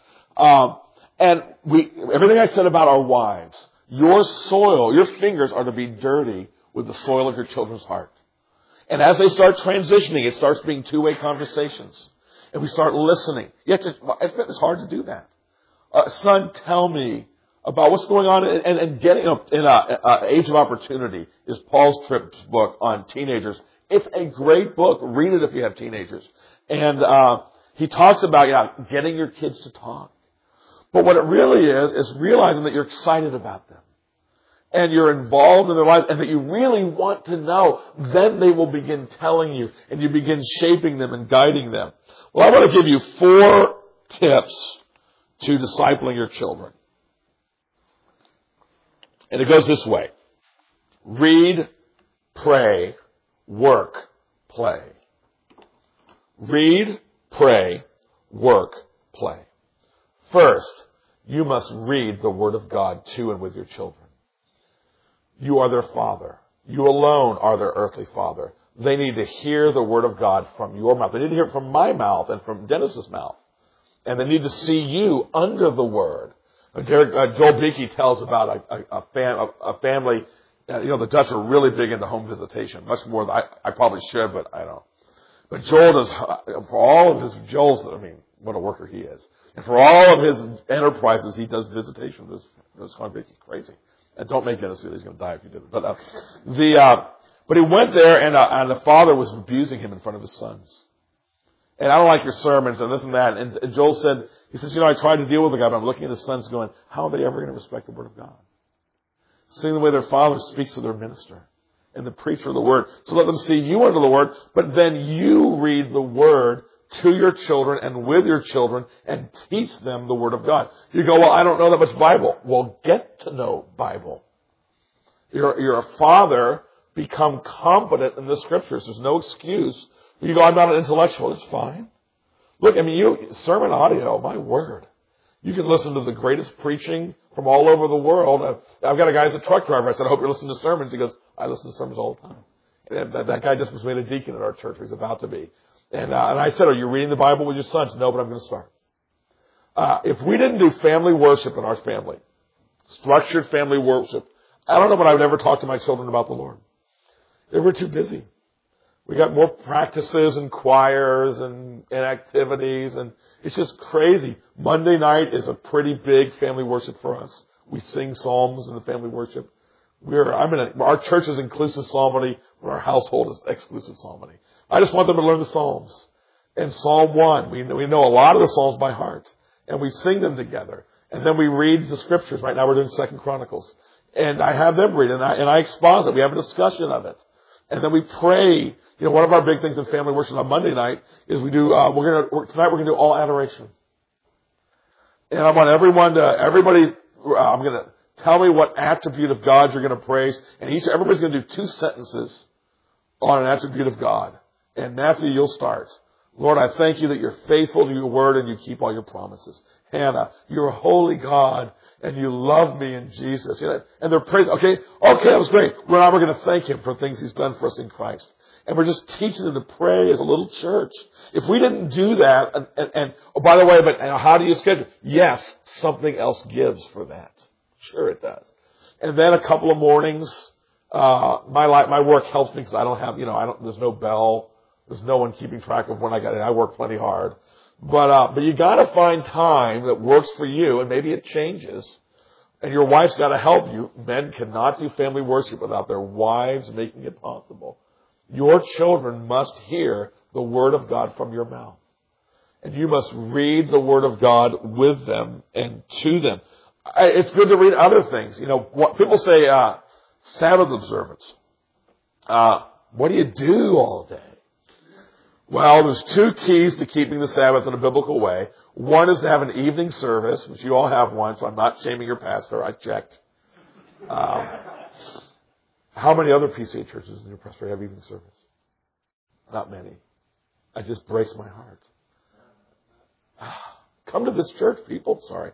And everything I said about our wives, your soil, your fingers are to be dirty with the soil of your children's heart. And as they start transitioning, it starts being two-way conversations. And we start listening. It's hard to do that. Son, tell me about what's going on and getting up in Age of Opportunity is Paul's Tripp's book on teenagers. It's a great book. Read it if you have teenagers. And he talks about getting your kids to talk. But what it really is realizing that you're excited about them. And you're involved in their lives and that you really want to know. Then they will begin telling you and you begin shaping them and guiding them. Well, I want to give you 4 tips to discipling your children. And it goes this way. Read, pray, work, play. Read, pray, work, play. First, you must read the Word of God to and with your children. You are their father. You alone are their earthly father. They need to hear the Word of God from your mouth. They need to hear it from my mouth and from Dennis's mouth. And they need to see you under the Word. Joel Beakey tells about a family. The Dutch are really big into home visitation, much more than I probably should, but I don't. But Joel does, for all of his, what a worker he is. And for all of his enterprises, he does visitation with his congregation. It's crazy. And don't make Dennis feel he's going to die if you did it. But he went there, and the father was abusing him in front of his sons. And I don't like your sermons and this and that. And Joel said, he says, I tried to deal with the guy, but I'm looking at his sons going, how are they ever going to respect the Word of God? Seeing the way their father speaks to their minister and the preacher of the Word. So let them see you under the Word, but then you read the Word to your children and with your children and teach them the Word of God. You go, well, I don't know that much Bible. Well, get to know Bible. You're a father. Become competent in the Scriptures. There's no excuse. You go, I'm not an intellectual. It's fine. Look, sermon audio, my word. You can listen to the greatest preaching from all over the world. I've got a guy who's a truck driver. I said, I hope you're listening to sermons. He goes, I listen to sermons all the time. And that guy just was made a deacon at our church. He's about to be. And I said, are you reading the Bible with your sons? No, but I'm going to start. If we didn't do family worship in our family, structured family worship, I don't know, but I would ever talk to my children about the Lord. They were too busy. We got more practices and choirs and activities, and it's just crazy. Monday night is a pretty big family worship for us. We sing psalms in the family worship. Our church is inclusive psalmody, but our household is exclusive psalmody. I just want them to learn the Psalms. And Psalm 1, we know a lot of the Psalms by heart, and we sing them together. And then we read the Scriptures. Right now we're doing 2 Chronicles. And I have them read, and I exposit. We have a discussion of it. And then we pray. One of our big things in family worship on Monday night is we do, tonight we're going to do all adoration. And I want everybody, I'm going to tell me what attribute of God you're going to praise. And everybody's going to do 2 sentences on an attribute of God. And Matthew, you'll start. Lord, I thank you that you're faithful to your word and you keep all your promises. Hannah, you're a holy God and you love me in Jesus. And they're praising. Okay, that was great. Now we're going to thank him for things he's done for us in Christ. And we're just teaching them to pray as a little church. If we didn't do that, and by the way, but how do you schedule? Yes, something else gives for that. Sure it does. And then a couple of mornings, my work helps me because I don't have, there's no bell. There's no one keeping track of when I got in. I work plenty hard. But you gotta find time that works for you, and maybe it changes. And your wife's gotta help you. Men cannot do family worship without their wives making it possible. Your children must hear the Word of God from your mouth. And you must read the Word of God with them and to them. It's good to read other things. What people say, Sabbath observance. What do you do all day? Well, there's 2 keys to keeping the Sabbath in a biblical way. One is to have an evening service, which you all have one, so I'm not shaming your pastor. I checked. How many other PCA churches in your presbytery have evening service? Not many. I just breaks my heart. Come to this church, people. Sorry.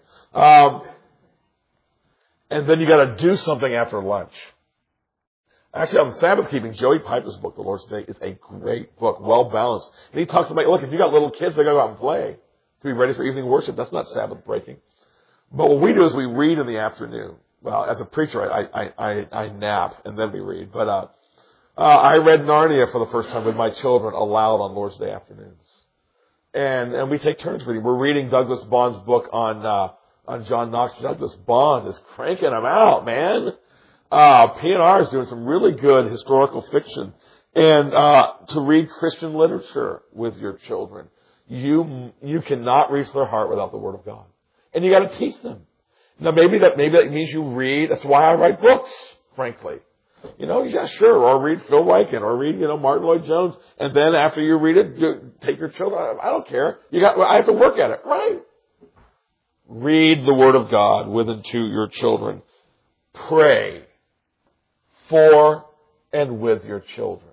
And then you got to do something after lunch. Actually, on Sabbath keeping, Joey Piper's book, The Lord's Day, is a great book, well balanced. And he talks about, look, if you got little kids, they got to go out and play to be ready for evening worship. That's not Sabbath breaking. But what we do is we read in the afternoon. Well, as a preacher, I nap and then we read. But I read Narnia for the first time with my children aloud on Lord's Day afternoons. And we take turns reading. We're reading Douglas Bond's book on John Knox. Douglas Bond is cranking them out, man. P&R is doing some really good historical fiction. And to read Christian literature with your children. You cannot reach their heart without the Word of God. And you got to teach them. Now maybe that means you read. That's why I write books, frankly. Yeah, sure. Or read Phil Ryken, or read, Martin Lloyd-Jones. And then after you read it, take your children. I don't care. I have to work at it, right? Read the Word of God with and to your children. Pray for and with your children.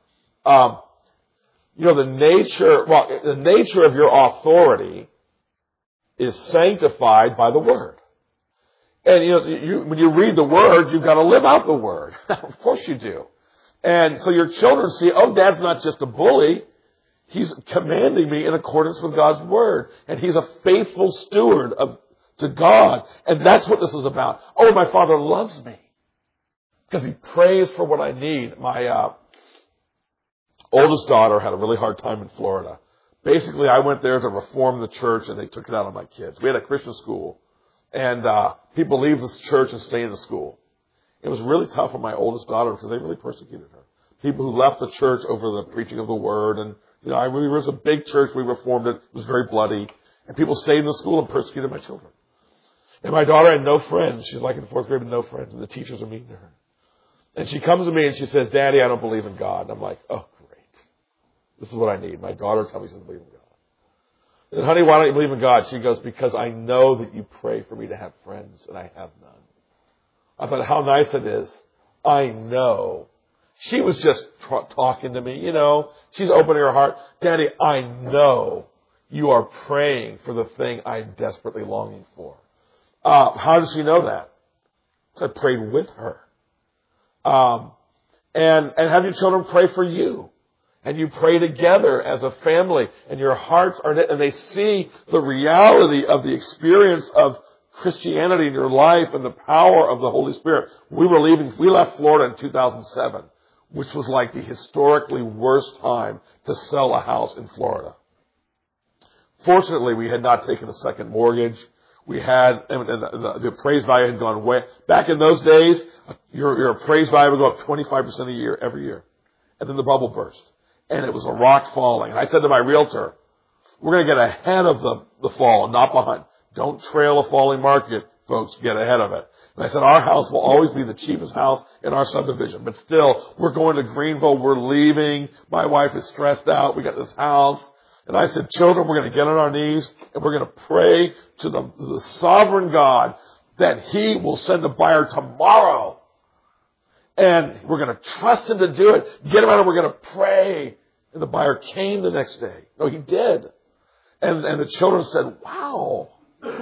The nature of your authority is sanctified by the Word. And, when you read the Word, you've got to live out the Word. Of course you do. And so your children see, Dad's not just a bully. He's commanding me in accordance with God's Word. And he's a faithful steward to God. And that's what this is about. My Father loves me. Because he prays for what I need. My oldest daughter had a really hard time in Florida. basically I went there to reform the church, and they took it out on my kids. We had a Christian school, and people leave this church and stay in the school. It was really tough on my oldest daughter because they really persecuted her. People who left the church over the preaching of the word, and we was a big church. We reformed it. It was very bloody, and people stayed in the school and persecuted my children. And my daughter had no friends. She's like in the 4th grade with no friends, and the teachers are mean to her. And she comes to me and she says, "Daddy, I don't believe in God." And I'm like, "Oh, great. This is what I need." My daughter tells me she doesn't believe in God. I said, "Honey, why don't you believe in God?" She goes, "Because I know that you pray for me to have friends, and I have none." I thought, how nice it is. I know. She was just talking to me, She's opening her heart. "Daddy, I know you are praying for the thing I'm desperately longing for." How does she know that? Because I prayed with her. And have your children pray for you. And you pray together as a family. And your hearts are knit. And they see the reality of the experience of Christianity in your life and the power of the Holy Spirit. We left Florida in 2007, which was like the historically worst time to sell a house in Florida. Fortunately, we had not taken a second mortgage. We had, and the appraised value had gone way, back in those days, your appraised value would go up 25% a year, every year. And then the bubble burst. And it was a rock falling. And I said to my realtor, we're going to get ahead of the fall, not behind. Don't trail a falling market, folks. Get ahead of it. And I said, our house will always be the cheapest house in our subdivision. But still, we're going to Greenville. We're leaving. My wife is stressed out. We got this house. And I said, children, we're going to get on our knees and we're going to pray to the sovereign God that He will send a buyer tomorrow. And we're going to trust Him to do it. Get him out and we're going to pray. And the buyer came the next day. No, he did. And the children said, wow.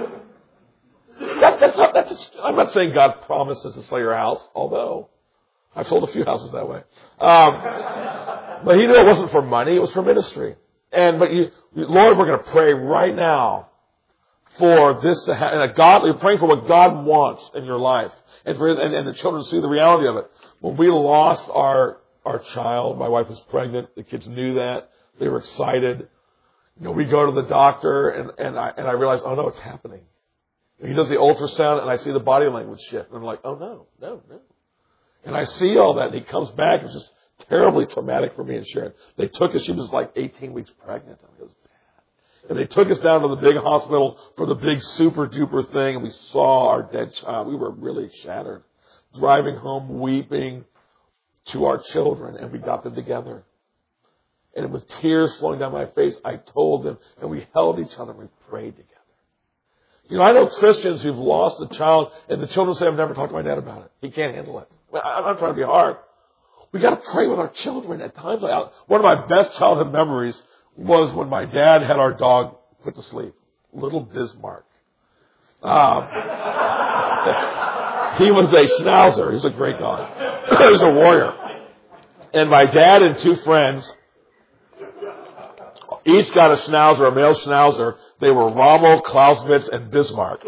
I'm not saying God promises to sell your house, although I've sold a few houses that way. But He knew it wasn't for money, it was for ministry. Lord, we're going to pray right now for this to happen. You're praying for what God wants in your life. And the children see the reality of it. When we lost our child, my wife was pregnant, the kids knew that. They were excited. We go to the doctor and I realize, oh no, it's happening. He does the ultrasound and I see the body language shift. And I'm like, oh no. And I see all that and he comes back. It's just terribly traumatic for me and Sharon. They took us, she was like 18 weeks pregnant. It was bad. And they took us down to the big hospital for the big super duper thing. And we saw our dead child. We were really shattered. Driving home, weeping to our children. And we got them together. And with tears flowing down my face, I told them, and we held each other and we prayed together. I know Christians who've lost a child, and the children say, I've never talked to my dad about it. He can't handle it. I'm not trying to be hard. We got to pray with our children at times like that. One of my best childhood memories was when my dad had our dog put to sleep, little Bismarck. He was a schnauzer. He was a great dog. He was a warrior. And my dad and two friends each got a schnauzer, a male schnauzer. They were Rommel, Clausewitz, and Bismarck.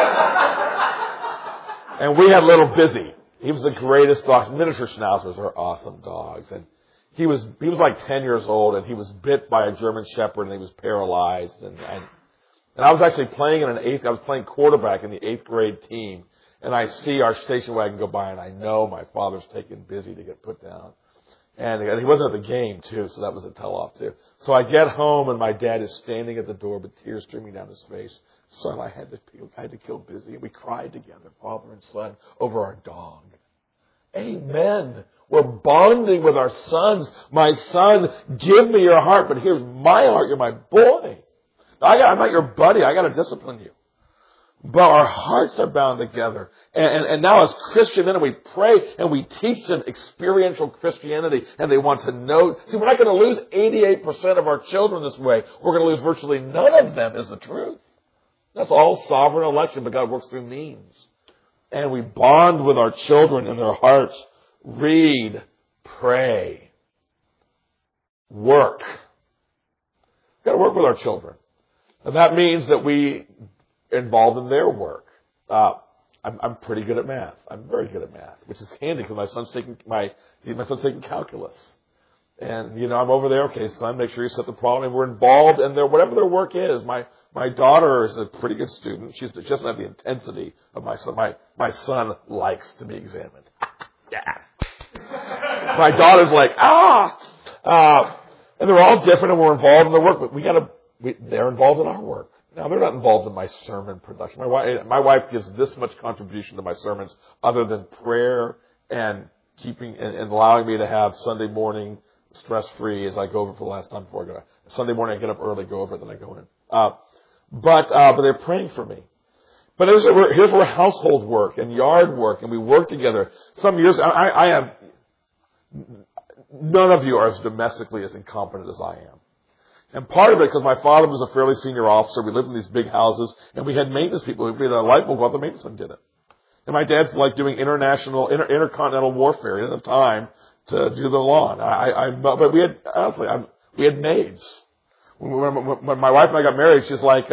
And we had little Busy. He was the greatest dog. Miniature schnauzers are awesome dogs. And he was like 10 years old, and he was bit by a German Shepherd, and he was paralyzed. And I was actually playing I was playing quarterback in the 8th grade team, and I see our station wagon go by, and I know my father's taking Busy to get put down. And he wasn't at the game, too, so that was a tell-off, too. So I get home, and my dad is standing at the door with tears streaming down his face. Son, I had to kill Busy. And we cried together, father and son, over our dog. Amen. We're bonding with our sons. My son, give me your heart, but here's my heart. You're my boy. I'm not your buddy. I got to discipline you. But our hearts are bound together. And now as Christian men, we pray and we teach them experiential Christianity, and they want to know. See, we're not going to lose 88% of our children this way. We're going to lose virtually none of them, is the truth. That's all sovereign election, but God works through means. And we bond with our children in their hearts. Read, pray, work. We've got to work with our children. And that means that we involved in their work. I'm pretty good at math. I'm very good at math, which is handy because my son's taking calculus, And, I'm over there. Okay, son, make sure you set the problem. And we're involved in whatever their work is. My daughter is a pretty good student. She doesn't have the intensity of my son. My son likes to be examined. Yes. My daughter's like, and they're all different and we're involved in the work, but they're involved in our work. Now, they're not involved in my sermon production. My wife gives this much contribution to my sermons other than prayer and keeping and allowing me to have Sunday morning stress-free as I go over for the last time before I go. Sunday morning, I get up early, go over, then I go in. But they're praying for me. But here's where household work and yard work, and we work together. Some years, I have, none of you are as domestically as incompetent as I am. And part of it, because my father was a fairly senior officer, we lived in these big houses, and we had maintenance people. If we had a light bulb go out, the maintenance man did it. And my dad's like doing intercontinental warfare. He didn't have time to do the lawn. But we had maids. When my wife and I got married, she's like,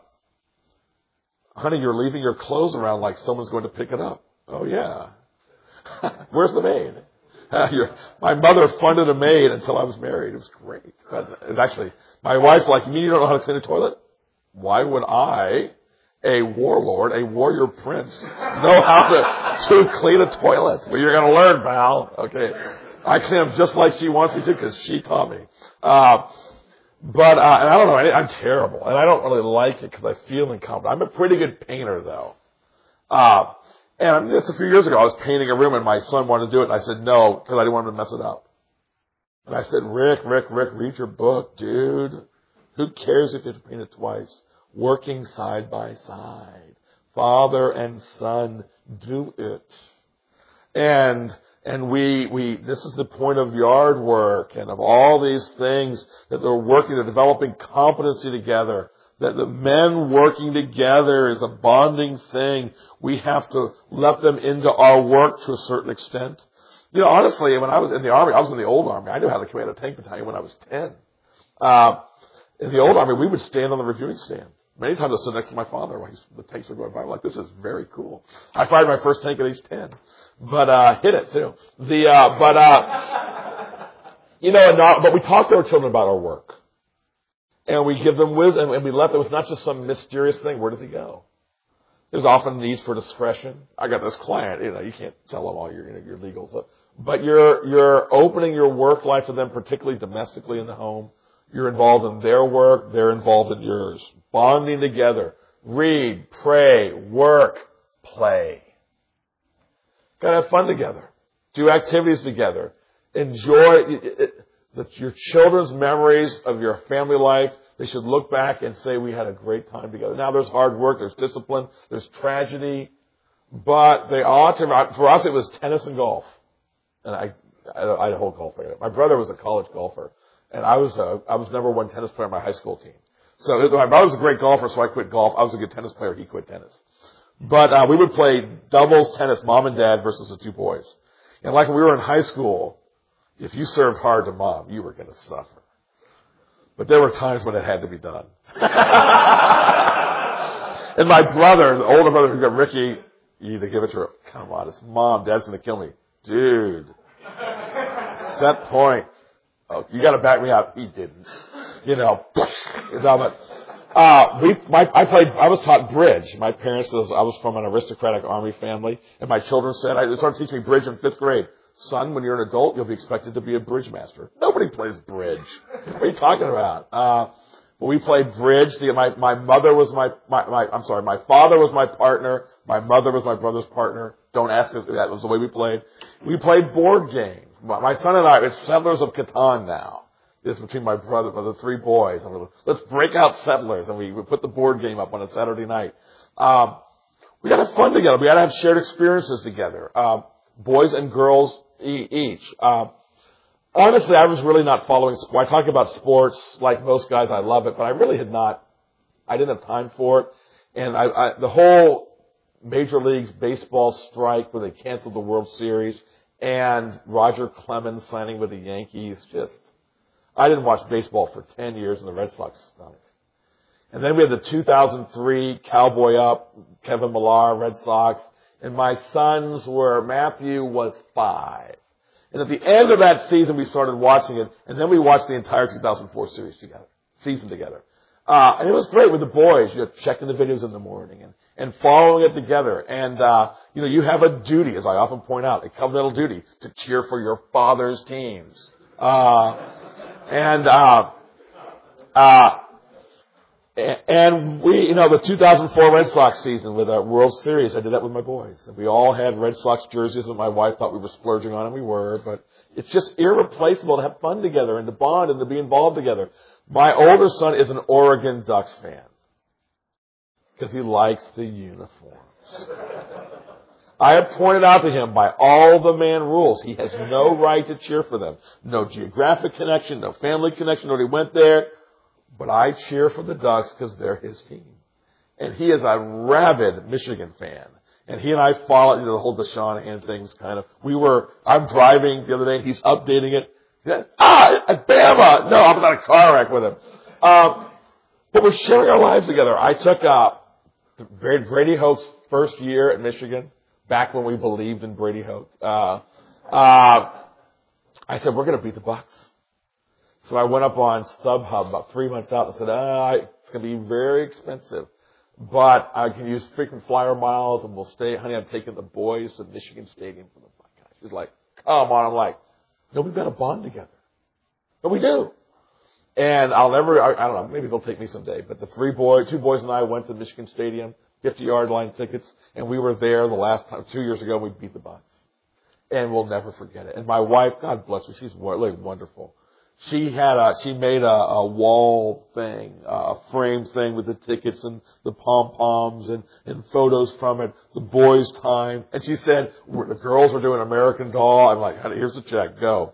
honey, you're leaving your clothes around like someone's going to pick it up. Oh, yeah. Where's the maid? My mother funded a maid until I was married. It was great. It was actually, my wife's like, you don't know how to clean a toilet? Why would I, a warlord, a warrior prince, know how to clean a toilet? Well, you're going to learn, pal. Okay. I clean them just like she wants me to because she taught me. And I don't know, I'm terrible. And I don't really like it because I feel incompetent. I'm a pretty good painter, though. And just a few years ago, I was painting a room and my son wanted to do it. And I said no, because I didn't want him to mess it up. And I said, Rick, read your book, dude. Who cares if you have to paint it twice? Working side by side. Father and son, do it. And this is the point of yard work and of all these things that they're working, they're developing competency together. That the men working together is a bonding thing. We have to let them into our work to a certain extent. Honestly, when I was in the Army, I was in the old Army. I knew how to command a tank battalion when I was 10. In the old Army, we would stand on the reviewing stand. Many times I stood next to my father while the tanks were going by. I'm like, this is very cool. I fired my first tank at age 10. But hit it, too. But we talk to our children about our work. And we give them wisdom, and we let them. It's not just some mysterious thing. Where does he go? There's often needs for discretion. I got this client. You can't tell them all your legal stuff. But you're opening your work life to them, particularly domestically in the home. You're involved in their work. They're involved in yours. Bonding together. Read, pray, work, play. Got to have fun together. Do activities together. Enjoy your children's memories of your family life. They should look back and say, we had a great time together. Now, there's hard work, there's discipline, there's tragedy, but they ought to, for us, it was tennis and golf. And I had a whole golf player. My brother was a college golfer, and I was number one tennis player on my high school team. So my brother was a great golfer, so I quit golf. I was a good tennis player, he quit tennis. But we would play doubles tennis, mom and dad versus the two boys. And like when we were in high school, if you served hard to mom, you were going to suffer. But there were times when it had to be done. And my brother, the older brother who got Ricky, you either give it to her. Come on, it's mom. Dad's going to kill me. Dude. Set point. Oh, you got to back me up. He didn't. I was taught bridge. My parents, I was from an aristocratic army family, and my children said, they started teaching me bridge in 5th grade. Son, when you're an adult, you'll be expected to be a bridge master. Nobody plays bridge. What are you talking about? But we played bridge. My mother was my father was my partner. My mother was my brother's partner. Don't ask us. That was the way we played. We played board games. My son and I, it's Settlers of Catan now. This between my brother, the three boys. Let's break out Settlers. And we put the board game up on a Saturday night. We got to have fun together. We got to have shared experiences together. Boys and girls each. Honestly, I was really not following sport. I talk about sports like most guys. I love it, but I really had not. I didn't have time for it. And the whole Major League Baseball strike where they canceled the World Series and Roger Clemens signing with the Yankees, I didn't watch baseball for 10 years, and the Red Sox stunk. And then we had the 2003 Cowboy Up, Kevin Millar, Red Sox. And my sons Matthew was 5. And at the end of that season, we started watching it, and then we watched the entire 2004 season together. And it was great with the boys, checking the videos in the morning and following it together. And, you have a duty, as I often point out, a covenantal duty to cheer for your father's teams. And we, the 2004 Red Sox season with our World Series, I did that with my boys. And we all had Red Sox jerseys that my wife thought we were splurging on, and we were. But it's just irreplaceable to have fun together and to bond and to be involved together. My older son is an Oregon Ducks fan because he likes the uniforms. I have pointed out to him by all the man rules, he has no right to cheer for them. No geographic connection, no family connection, nobody went there. But I cheer for the Ducks because they're his team. And he is a rabid Michigan fan. And he and I followed the whole Deshaun things kind of. I'm driving the other day and he's updating it. Bama! No, I'm not a car wreck with him. But we're sharing our lives together. I took Brady Hoke's first year at Michigan, back when we believed in Brady Hoke. I said, we're going to beat the Bucks. So I went up on StubHub about 3 months out and said, it's going to be very expensive, but I can use frequent flyer miles and we'll stay. Honey, I'm taking the boys to Michigan Stadium for the Buckeyes. She's like, come on. I'm like, no, we've got to bond together. But we do. And I don't know, maybe they'll take me someday, but two boys and I went to Michigan Stadium, 50-yard line tickets, and we were there the last time, 2 years ago, we beat the Bucks. And we'll never forget it. And my wife, God bless her, she's wonderful. She made a wall thing, a frame thing with the tickets and the pom-poms and photos from it, the boys' time. And she said, the girls are doing American Doll. I'm like, honey, here's the check, go.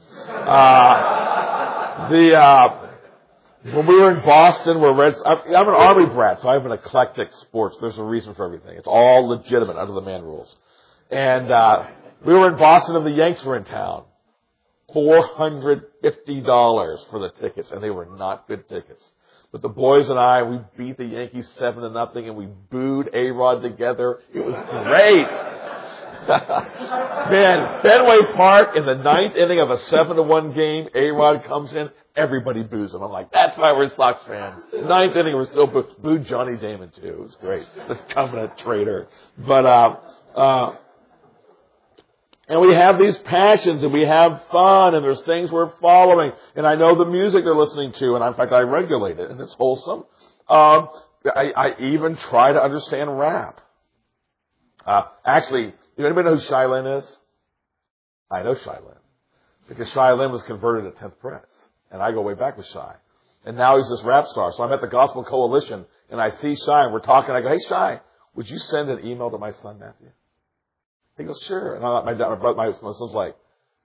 When we were in Boston, I'm an Army brat, so I have an eclectic sports. There's a reason for everything. It's all legitimate under the man rules. And, we were in Boston and the Yanks were in town. $450 for the tickets, and they were not good tickets. But the boys and I, we beat the Yankees 7-0, and we booed A-Rod together. It was great. Man, Fenway Park in the ninth inning of a 7-1 game, A-Rod comes in, everybody boos him. I'm like, that's why we're Sox fans. Ninth inning, we're still booed Johnny Damon too. It was great. The covenant traitor. But, and we have these passions, and we have fun, and there's things we're following, and I know the music they're listening to, and in fact I regulate it, and it's wholesome. I even try to understand rap. Actually, anybody know who Shai Linne is? I know Shai Linne, because Shai Linne was converted at 10th Pres, and I go way back with Shai. And now he's this rap star. So I'm at the Gospel Coalition, and I see Shai, and we're talking, I go, hey Shai, would you send an email to my son Matthew? He goes, sure. And my son's like,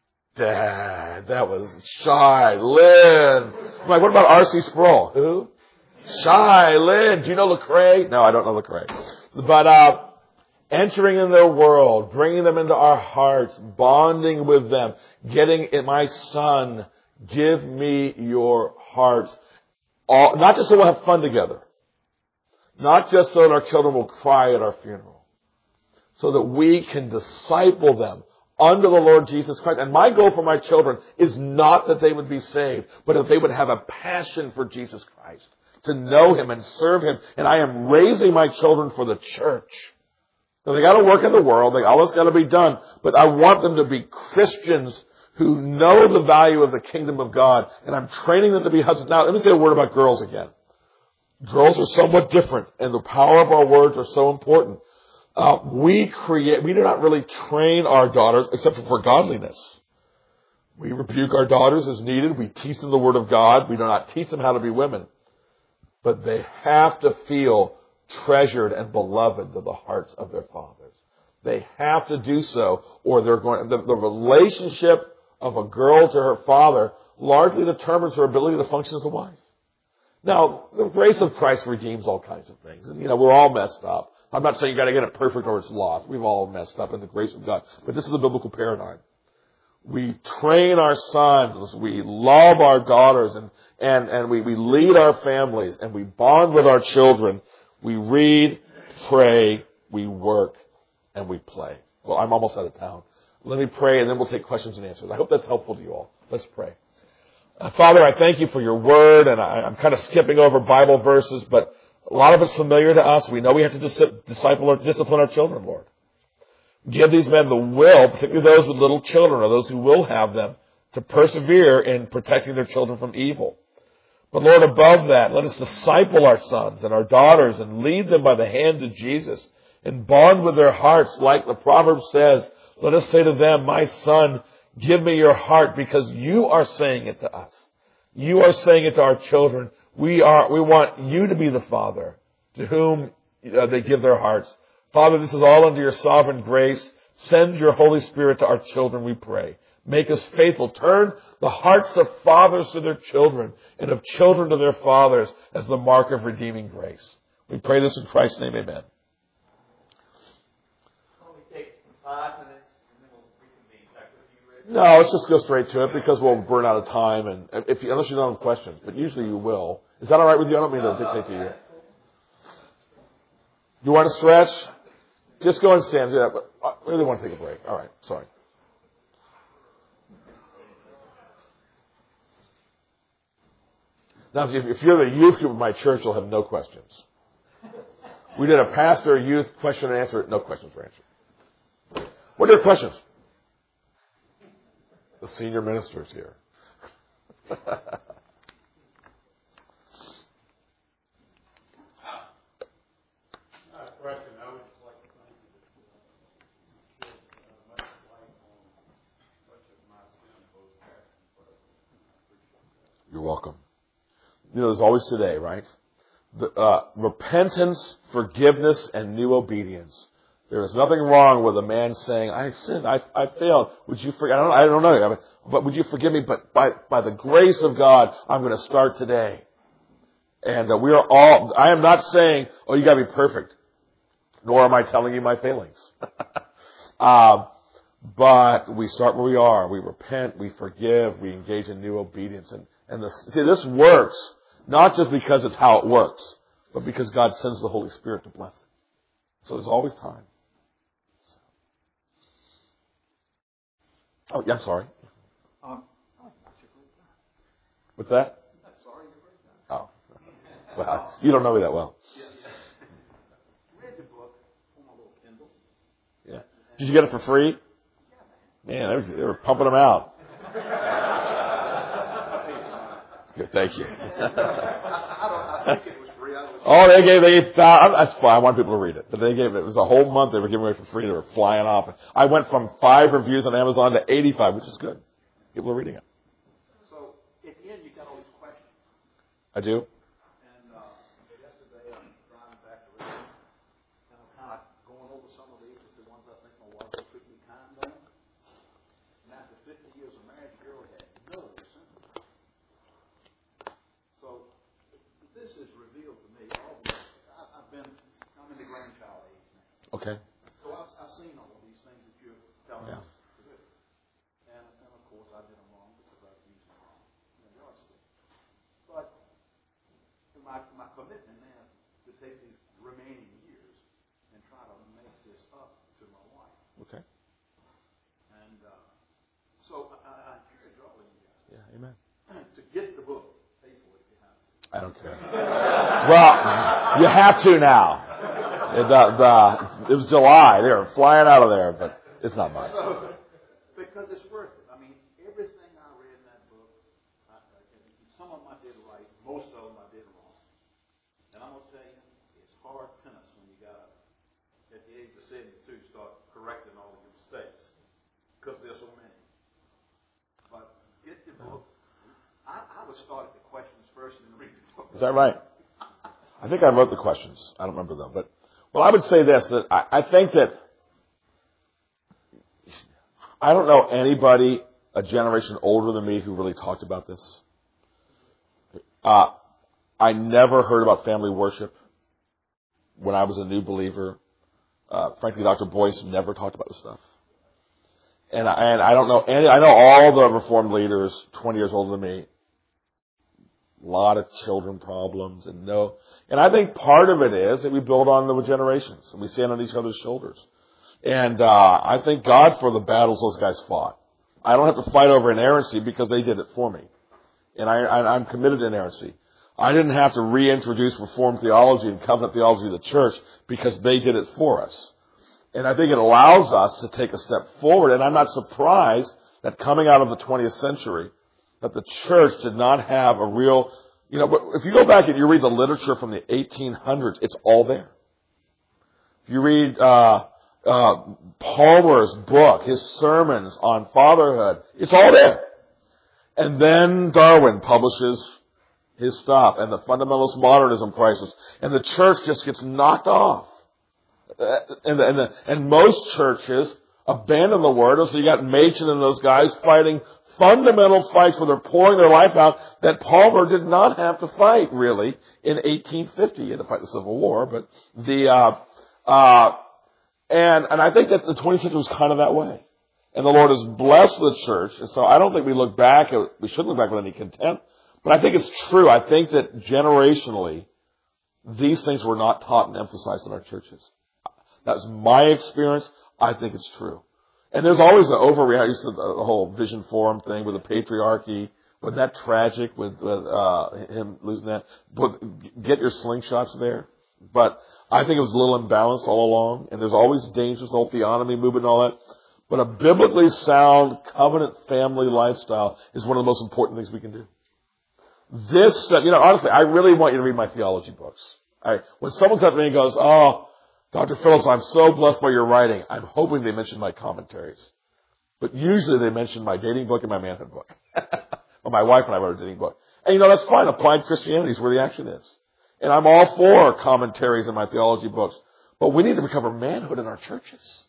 Dad, that was Shai Linne. I'm like, what about R.C. Sproul? Who? Shai Linne. Do you know Lecrae? No, I don't know Lecrae. But entering in their world, bringing them into our hearts, bonding with them, getting my son, give me your heart. Not just so we'll have fun together. Not just so that our children will cry at our funeral. So that we can disciple them under the Lord Jesus Christ. And my goal for my children is not that they would be saved, but that they would have a passion for Jesus Christ, to know Him and serve Him. And I am raising my children for the church. So they got to work in the world. All that's got to be done. But I want them to be Christians who know the value of the kingdom of God. And I'm training them to be husbands. Now, let me say a word about girls again. Girls are somewhat different, and the power of our words are so important. We do not really train our daughters except for godliness. We rebuke our daughters as needed. We teach them the Word of God. We do not teach them how to be women. But they have to feel treasured and beloved to the hearts of their fathers. They have to do so, or they're going. The relationship of a girl to her father largely determines her ability to function as a wife. Now, the grace of Christ redeems all kinds of things. And, we're all messed up. I'm not saying you got to get it perfect or it's lost. We've all messed up in the grace of God. But this is a biblical paradigm. We train our sons. We love our daughters. And we lead our families. And we bond with our children. We read, pray, we work, and we play. Well, I'm almost out of town. Let me pray, and then we'll take questions and answers. I hope that's helpful to you all. Let's pray. Father, I thank you for your word, and I'm kind of skipping over Bible verses, but a lot of it's familiar to us. We know we have to discipline our children, Lord. Give these men the will, particularly those with little children or those who will have them, to persevere in protecting their children from evil. But Lord, above that, let us disciple our sons and our daughters and lead them by the hands of Jesus and bond with their hearts like the proverb says. Let us say to them, my son, give me your heart, because you are saying it to us. You are saying it to our children. We want you to be the Father to whom they give their hearts. Father, this is all under your sovereign grace. Send your Holy Spirit to our children, we pray. Make us faithful. Turn the hearts of fathers to their children and of children to their fathers as the mark of redeeming grace. We pray this in Christ's name, amen. We take 5 minutes and then we'll reconvene. Back with you, Rick. No, let's just go straight to it because we'll burn out of time, and unless you don't have questions, but usually you will. Is that all right with you? I don't mean to dictate to you. You want to stretch? Just go and stand. Yeah, but I really want to take a break. All right, sorry. Now, if you're the youth group of my church, you'll have no questions. We did a pastor, youth, question and answer. No questions were answered. What are your questions? The senior minister's here. You're welcome. You know, there's always today, right? Repentance, forgiveness, and new obedience. There is nothing wrong with a man saying, I sinned, I failed. Would you forgive? I don't know, but would you forgive me? But by the grace of God, I'm going to start today. And I am not saying, oh, you got to be perfect. Nor am I telling you my failings. But we start where we are. We repent, we forgive, we engage in new obedience. See, this works not just because it's how it works, but because God sends the Holy Spirit to bless it. So there's always time. Oh, yeah, I'm sorry. What's that? Oh. Well, you don't know me that well. Read the book on my little Kindle. Yeah. Did you get it for free? Man, they were pumping them out. Good, thank you. I think it was free. They gave that's fine. I want people to read it. But it was a whole month they were giving away for free. They were flying off. I went from 5 reviews on Amazon to 85, which is good. People are reading it. So, at the end, you got all these questions. I do? And yesterday, I'm driving back to Richmond, and I'm kind of going over some of these with the ones I think my wife will put me kind on. And after 50 years of marriage, the girl had no sin. So, this is revealed to me. I'm in the grandchild age now. Okay. So I've seen all of these things that you're telling us to do. And of course I did them wrong because I've used them wrong. But my commitment now is to take these remaining years and try to make this up to my wife. Okay. And so I encourage all of you guys. Yeah, amen. To get the book. Pay for it if you have to. I don't care. Well, you have to now. It was July. They were flying out of there, but it's not much. Because it's worth it. I mean, everything I read in that book, some of them I did right, most of them I did wrong. And I'm going to tell you, it's hard penance when you got, at the age of 72, start correcting all of your mistakes. Because there's so many. But get the book. I would start at the questions first and then read the book. Is that right? I think I wrote the questions. I don't remember though. But, well, I would say this, that I think that I don't know anybody a generation older than me who really talked about this. I never heard about family worship when I was a new believer. Frankly, Dr. Boyce never talked about this stuff. And I don't know any, I know all the Reformed leaders 20 years older than me. A lot of children problems and I think part of it is that we build on the generations and we stand on each other's shoulders. And I thank God for the battles those guys fought. I don't have to fight over inerrancy because they did it for me. And I'm committed to inerrancy. I didn't have to reintroduce Reformed theology and covenant theology of the church because they did it for us. And I think it allows us to take a step forward. And I'm not surprised that coming out of the 20th century, that the church did not have a real, but if you go back and you read the literature from the 1800s, it's all there. If you read Palmer's book, his sermons on fatherhood, it's all there. And then Darwin publishes his stuff and the fundamentalist modernism crisis, and the church just gets knocked off. And most churches abandon the word, and so you got Machen and those guys fighting fundamental fights where they're pouring their life out that Palmer did not have to fight, really, in 1850. He had to fight the Civil War, but and I think that the 20th century was kind of that way. And the Lord has blessed the church, and so I don't think we shouldn't look back with any contempt, but I think it's true. I think that generationally, these things were not taught and emphasized in our churches. That's my experience. I think it's true. And there's always the overreaction to the whole Vision Forum thing with the patriarchy. Wasn't that tragic with him losing that? But get your slingshots there. But I think it was a little imbalanced all along. And there's always dangers, the whole theonomy movement and all that. But a biblically sound covenant family lifestyle is one of the most important things we can do. This, honestly, I really want you to read my theology books. When someone comes to me and goes, "Oh, Dr. Phillips, I'm so blessed by your writing," I'm hoping they mention my commentaries. But usually they mention my dating book and my manhood book. Well, my wife and I wrote a dating book. And that's fine. Applied Christianity is where the action is. And I'm all for commentaries in my theology books. But we need to recover manhood in our churches.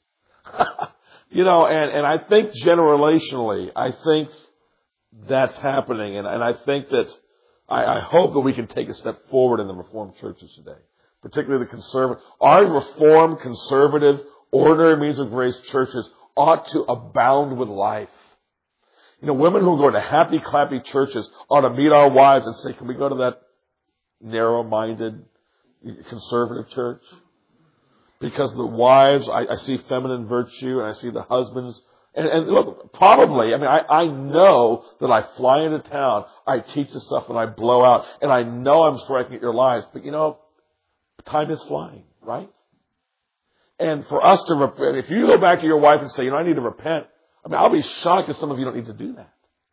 And I think generationally, I think that's happening. And I think that, I hope that we can take a step forward in the Reformed churches today. Particularly the conservative. Our Reformed, conservative, ordinary means of grace churches ought to abound with life. Women who go to happy, clappy churches ought to meet our wives and say, "Can we go to that narrow-minded, conservative church?" Because the wives, I see feminine virtue, and I see the husbands. And look, probably, I know that I fly into town, I teach the stuff, and I blow out, and I know I'm striking at your lives. But time is flying, right? And for us to repent, if you go back to your wife and say, "I need to repent," I'll be shocked if some of you don't need to do that.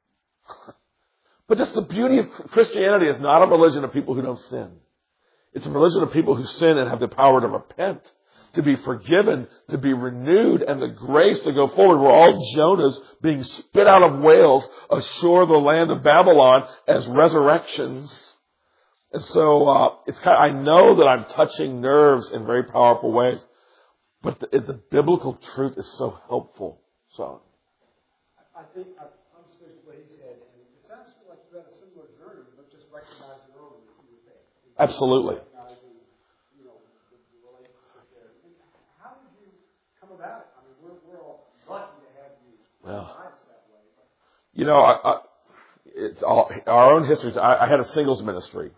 But that's the beauty of Christianity. Is not a religion of people who don't sin. It's a religion of people who sin and have the power to repent, to be forgiven, to be renewed, and the grace to go forward. We're all Jonahs being spit out of whales ashore the land of Babylon as resurrections. And so I know that I'm touching nerves in very powerful ways, but the biblical truth is so helpful. So I think I'm supposed to what he said, and it sounds like you had a similar journey, but just recognizing early that you were there. Absolutely. Recognizing, the relationship there. And how did you come about it? We're all lucky to have you guide us that way. It's all our own history. I had a singles ministry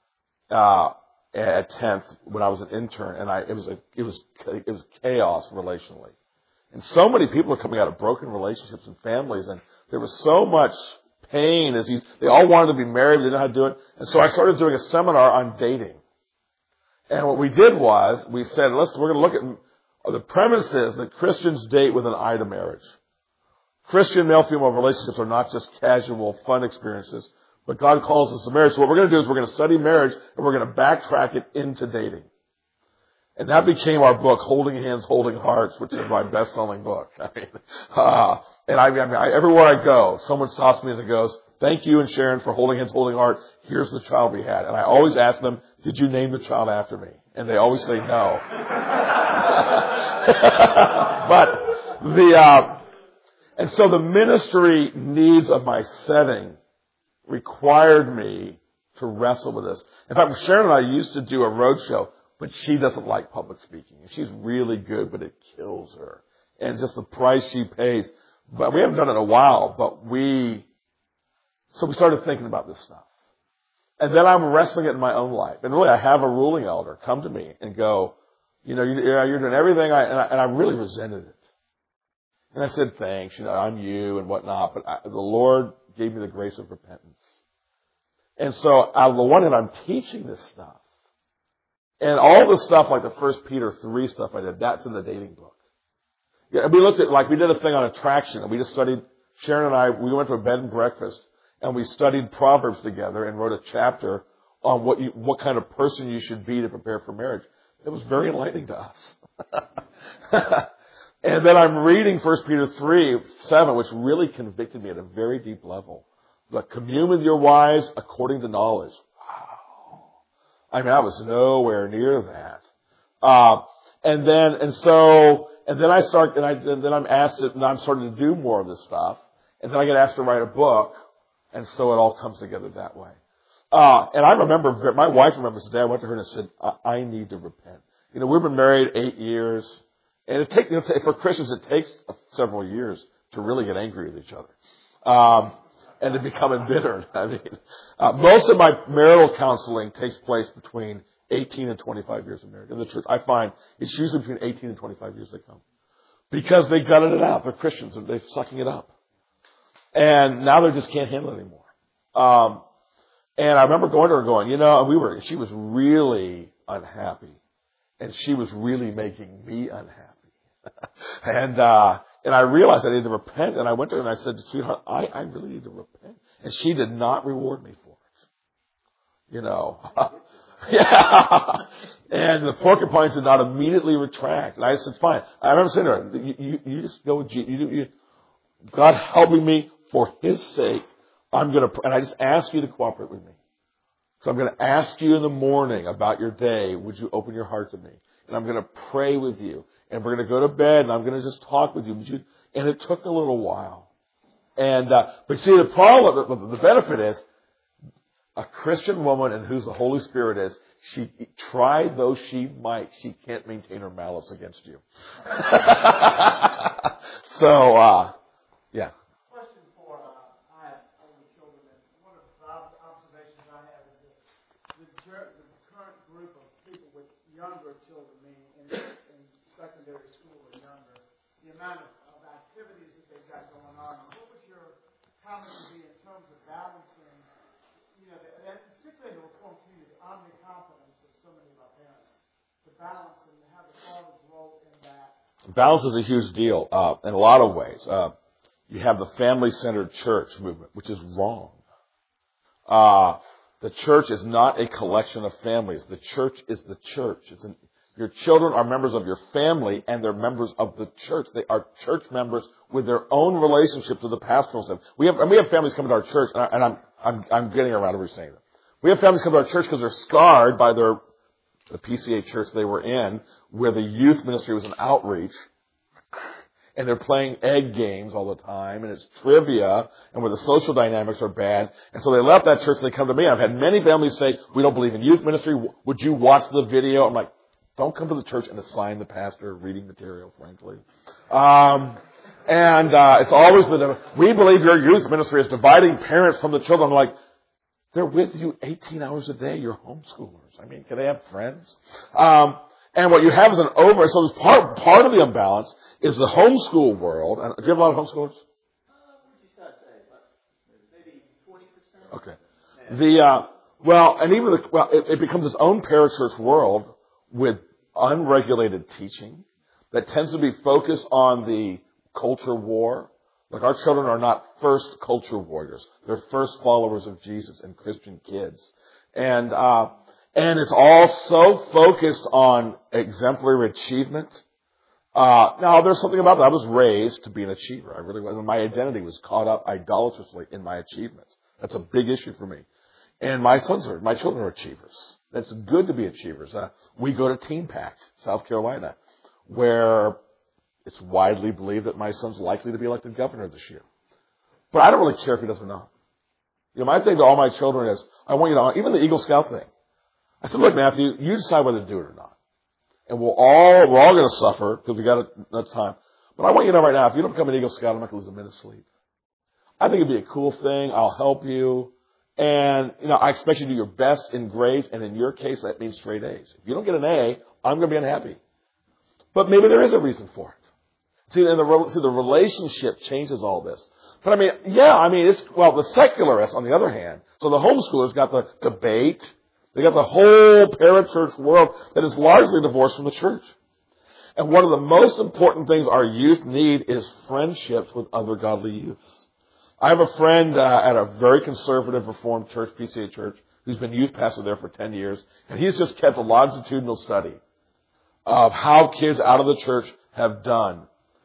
at 10th when I was an intern, and it was chaos relationally. And so many people are coming out of broken relationships and families, and there was so much pain they all wanted to be married, they didn't know how to do it. And so I started doing a seminar on dating. And what we did was, we said, we're going to look at, the premise is that Christians date with an eye to marriage. Christian male-female relationships are not just casual, fun experiences, but God calls us to marriage. So what we're going to do is we're going to study marriage, and we're going to backtrack it into dating. And that became our book, Holding Hands, Holding Hearts, which is my best-selling book. Everywhere I go, someone stops me and goes, "Thank you and Sharon for Holding Hands, Holding Heart. Here's the child we had." And I always ask them, "Did you name the child after me?" And they always say no. And so the ministry needs of my setting required me to wrestle with this. In fact, Sharon and I used to do a road show, but she doesn't like public speaking. She's really good, but it kills her. And just the price she pays. But we haven't done it in a while, so we started thinking about this stuff. And then I'm wrestling it in my own life. And really, I have a ruling elder come to me and go, You're doing everything, and I really resented it. And I said, thanks, I'm you and whatnot, but the Lord gave me the grace of repentance. And so, out of the one hand, I'm teaching this stuff. And all the stuff, like the 1 Peter 3 stuff I did, that's in the dating book. Yeah, we looked at, we did a thing on attraction, and we just studied, Sharon and I, we went to a bed and breakfast, and we studied Proverbs together and wrote a chapter on what kind of person you should be to prepare for marriage. It was very enlightening to us. And then I'm reading 1 Peter 3:7, which really convicted me at a very deep level. But commune with your wives according to knowledge. Wow. I mean, I was nowhere near that. And then I'm asked to, and I'm starting to do more of this stuff. And then I get asked to write a book. And so it all comes together that way. And I remember, my wife remembers the day I went to her and said, I need to repent. We've been married 8 years. And for Christians, it takes several years to really get angry with each other. And to become embittered. I mean, most of my marital counseling takes place between 18 and 25 years of marriage. In the church, I find it's usually between 18 and 25 years they come. Because they gutted it out. They're Christians and they're sucking it up. And now they just can't handle it anymore. And I remember going to her going, she was really unhappy. And she was really making me unhappy. And I realized I needed to repent. And I went to her and I said, sweetheart, I really need to repent. And she did not reward me for it. Yeah. And the porcupines did not immediately retract. And I said, fine. I remember saying to her, you just go with Jesus. God helping me for His sake. And I just ask you to cooperate with me. So I'm going to ask you in the morning about your day. Would you open your heart to me? And I'm going to pray with you. And we're going to go to bed and I'm going to just talk with you. And it took a little while. But see, the problem, the benefit is, a Christian woman in whose the Holy Spirit is, she tried though she might, she can't maintain her malice against you. So, yeah. Question for, I have older children, and one of the observations I have is that the current group of people with younger children, meaning in secondary school or younger, the amount of activities that they've got going on. What would your comment be in terms of balancing, and particularly in the Reformed community, the omnicompetence of so many of our parents, to balance and have the father's role in that? Balance is a huge deal in a lot of ways. You have the family-centered church movement, which is wrong. The church is not a collection of families. The church is the church. Your children are members of your family, and they're members of the church. They are church members with their own relationship to the pastoral staff. We have families coming to our church, and I'm getting around to saying that. We have families come to our church because they're scarred by the PCA church they were in, where the youth ministry was an outreach, and they're playing egg games all the time, and it's trivia, and where the social dynamics are bad. And so they left that church and they come to me. I've had many families say, we don't believe in youth ministry. Would you watch the video? I'm like, don't come to the church and assign the pastor reading material, frankly. It's always we believe your youth ministry is dividing parents from the children. I'm like, they're with you 18 hours a day. You're homeschoolers. I mean, can they have friends? And what you have is so part of the imbalance is the homeschool world. And do you have a lot of homeschoolers? Maybe 20%. Okay. It becomes its own parachurch world with unregulated teaching that tends to be focused on the culture war. Like, our children are not first culture warriors. They're first followers of Jesus and Christian kids. And it's all so focused on exemplary achievement. Now, there's something about that. I was raised to be an achiever. I really was. My identity was caught up idolatrously in my achievement. That's a big issue for me. And my children are achievers. That's good to be achievers. We go to Teen Pact, South Carolina, where it's widely believed that my son's likely to be elected governor this year. But I don't really care if he does or not. My thing to all my children is, I want you to, even the Eagle Scout thing. I said, look, Matthew, you decide whether to do it or not. And we're all going to suffer because we got enough time. But I want you to know right now, if you don't become an Eagle Scout, I'm not going to lose a minute's sleep. I think it'd be a cool thing. I'll help you. And, I expect you to do your best in grades. And in your case, that means straight A's. If you don't get an A, I'm going to be unhappy. But maybe there is a reason for it. See, the relationship changes all this. But the secularists, on the other hand, so the homeschoolers got the debate. They got the whole parachurch world that is largely divorced from the church. And one of the most important things our youth need is friendships with other godly youths. I have a friend at a very conservative Reformed church, PCA church, who's been youth pastor there for 10 years, and he's just kept a longitudinal study of how kids out of the church have done.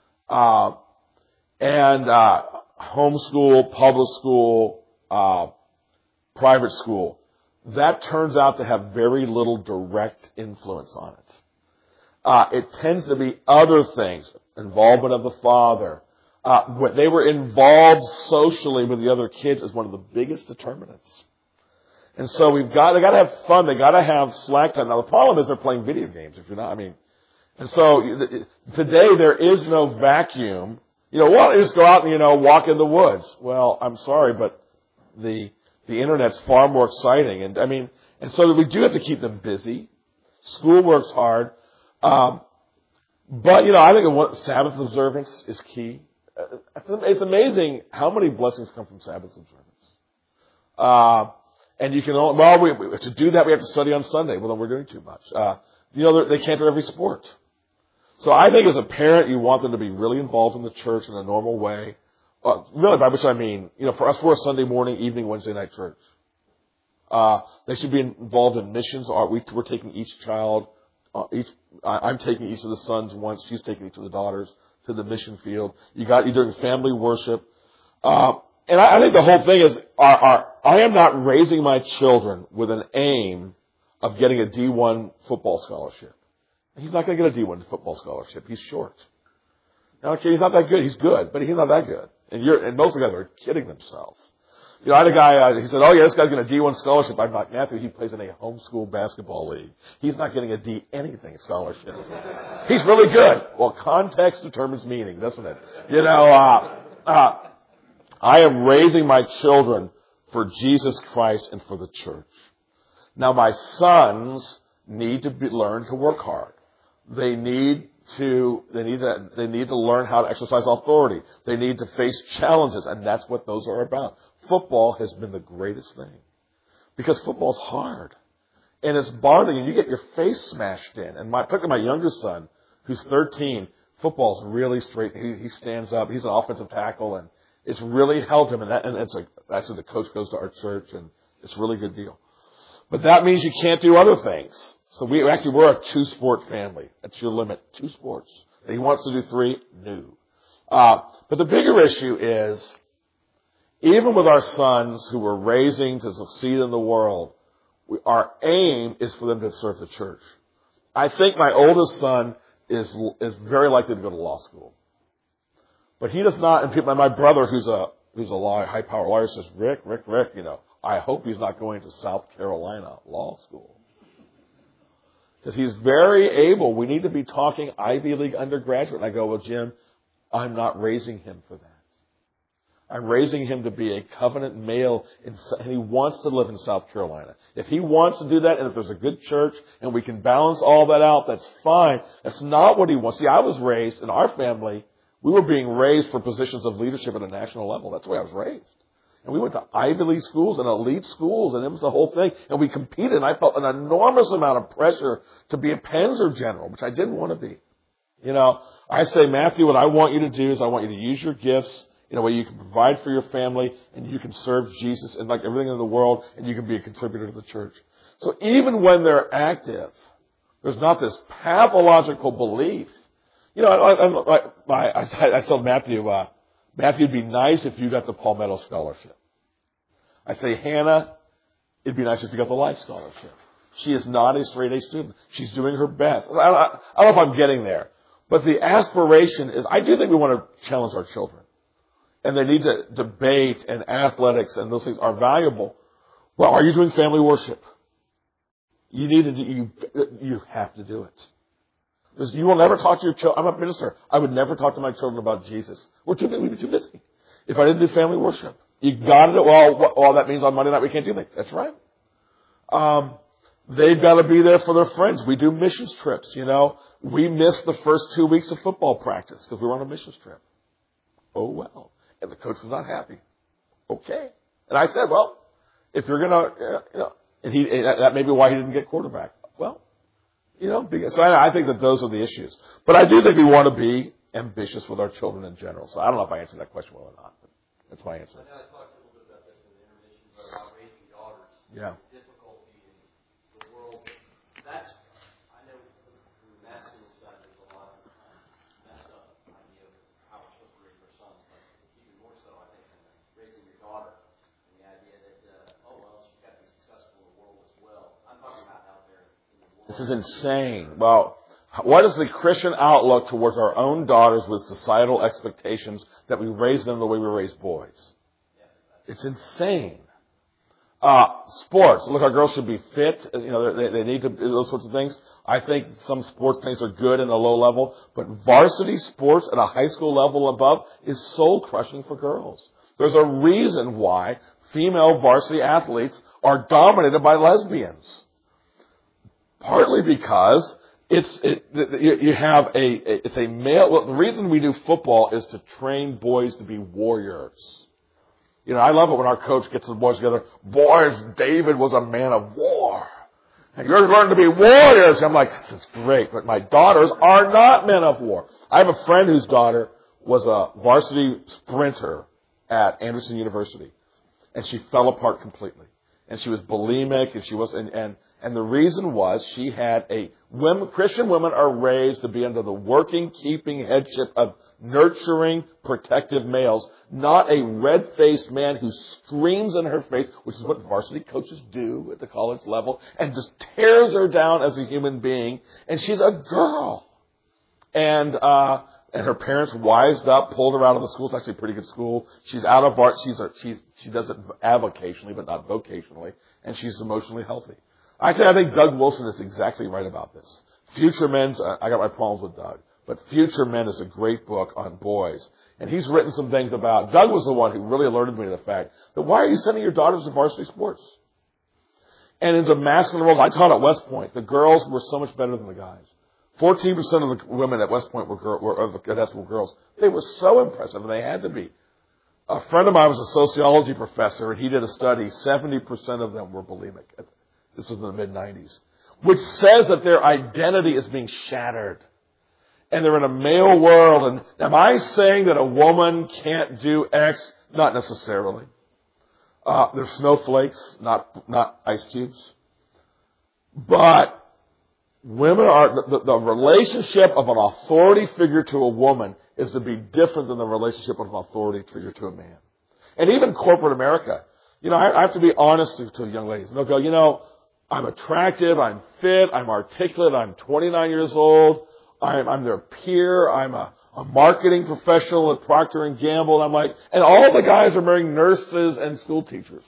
Homeschool, public school, private school, that turns out to have very little direct influence on it. It tends to be other things, involvement of the father. When they were involved socially with the other kids is one of the biggest determinants. And so they got to have fun. They got to have slack time. Now the problem is they're playing video games. And so today there is no vacuum. Why don't you just go out and walk in the woods? Well, I'm sorry, but the internet's far more exciting. And so we do have to keep them busy. School works hard. But I think Sabbath observance is key. It's amazing how many blessings come from Sabbath observance. And you can to do that we have to study on Sunday. Well, then we're doing too much. They can't do every sport. So I think as a parent, you want them to be really involved in the church in a normal way. Really, by which I mean, for us, we're a Sunday morning, evening, Wednesday night church. They should be involved in missions. We're taking each child, I'm taking each of the sons once, she's taking each of the daughters to the mission field. You're doing family worship. And I think the whole thing is, I am not raising my children with an aim of getting a D1 football scholarship. He's not going to get a D1 football scholarship. He's short. Now, okay, he's not that good. He's good, but he's not that good. And most of the guys are kidding themselves. I had a guy, he said, oh yeah, this guy's getting a D1 scholarship. I'm like, Matthew, he plays in a homeschool basketball league. He's not getting a D anything scholarship. He's really good. Well, context determines meaning, doesn't it? I am raising my children for Jesus Christ and for the church. Now, my sons need to learn to work hard. They need to learn how to exercise authority. They need to face challenges, and that's what those are about. Football has been the greatest thing because football's hard and it's bonding, and you get your face smashed in. And particularly my younger son, who's 13, football's really straight. He stands up. He's an offensive tackle, and it's really helped him. And that's what the coach goes to our church, and it's a really good deal. But that means you can't do other things. So we're a 2-sport family. That's your limit. 2 sports. He wants to do 3? No. But the bigger issue is, even with our sons who we're raising to succeed in the world, our aim is for them to serve the church. I think my oldest son is very likely to go to law school. But he does not, and my brother who's a high-power lawyer says, Rick, I hope he's not going to South Carolina law school. Because he's very able. We need to be talking Ivy League undergraduate. And I go, well, Jim, I'm not raising him for that. I'm raising him to be a covenant male, and he wants to live in South Carolina. If he wants to do that, and if there's a good church, and we can balance all that out, that's fine. That's not what he wants. See, I was raised, in our family, we were being raised for positions of leadership at a national level. That's the way I was raised. And we went to Ivy League schools and elite schools, and it was the whole thing. And we competed, and I felt an enormous amount of pressure to be a Panzer general, which I didn't want to be. I say, Matthew, what I want you to do is I want you to use your gifts in a way you can provide for your family, and you can serve Jesus and like everything in the world, and you can be a contributor to the church. So even when they're active, there's not this pathological belief. I told Matthew, Matthew, it'd be nice if you got the Palmetto Scholarship. I say, Hannah, it'd be nice if you got the Life Scholarship. She is not a straight-A student. She's doing her best. I don't know if I'm getting there. But the aspiration is, I do think we want to challenge our children. And they need to debate, and athletics and those things are valuable. Well, are you doing family worship? You have to do it. Because you will never talk to your children. I'm a minister. I would never talk to my children about Jesus. We'd be too busy. If I didn't do family worship, you got to do it. Well, that means on Monday night we can't do that. That's right. They've got to be there for their friends. We do missions trips, We missed the first 2 weeks of football practice because we were on a missions trip. Oh, well. And the coach was not happy. Okay. And I said, well, if you're going to, and that may be why he didn't get quarterback. Well, so I think that those are the issues. But I do think we want to be ambitious with our children in general. So I don't know if I answered that question well or not, but that's my answer. I know I talked a little bit about this in the intermission, but about raising daughters. Yeah. The difficulty in the world. I know from the masculine side, there's a lot of messed up idea of how we're supposed to raise our sons, but it's even more so, I think, in raising your daughter. And the idea that, she's got to be successful in the world as well. I'm talking about out there in the world. This is insane. Well, what is the Christian outlook towards our own daughters with societal expectations that we raise them the way we raise boys? It's insane. Sports. Look, our girls should be fit. They need to do those sorts of things. I think some sports things are good in the low level, but varsity sports at a high school level above is soul crushing for girls. There's a reason why female varsity athletes are dominated by lesbians. Partly because it's a male. Well, the reason we do football is to train boys to be warriors. I love it when our coach gets the boys together. Boys, David was a man of war. And you're learning to be warriors. I'm like, this is great, but my daughters are not men of war. I have a friend whose daughter was a varsity sprinter at Anderson University, and she fell apart completely. And she was bulimic, and she was, and the reason was she had Christian women are raised to be under the working, keeping headship of nurturing, protective males, not a red-faced man who screams in her face, which is what varsity coaches do at the college level, and just tears her down as a human being. And she's a girl. And her parents wised up, pulled her out of the school. It's actually a pretty good school. She's out of art. She does it avocationally, but not vocationally. And she's emotionally healthy. I think Doug Wilson is exactly right about this. Future Men's, I got my problems with Doug, but Future Men is a great book on boys. And he's written some things about, Doug was the one who really alerted me to the fact that why are you sending your daughters to varsity sports? And in the masculine roles, I taught at West Point, the girls were so much better than the guys. 14% of the women at West Point were cadets were girls. They were so impressive, and they had to be. A friend of mine was a sociology professor, and he did a study. 70% of them were bulimic. This was in the mid-'90s, which says that their identity is being shattered. And they're in a male world. And am I saying that a woman can't do X? Not necessarily. They're snowflakes, not ice cubes. But women are, the relationship of an authority figure to a woman is to be different than the relationship of an authority figure to a man. And even corporate America. I have to be honest to young ladies. And they'll go, I'm attractive, I'm fit, I'm articulate, I'm 29 years old, I'm their peer, I'm a marketing professional at Procter & Gamble, and all the guys are marrying nurses and school teachers.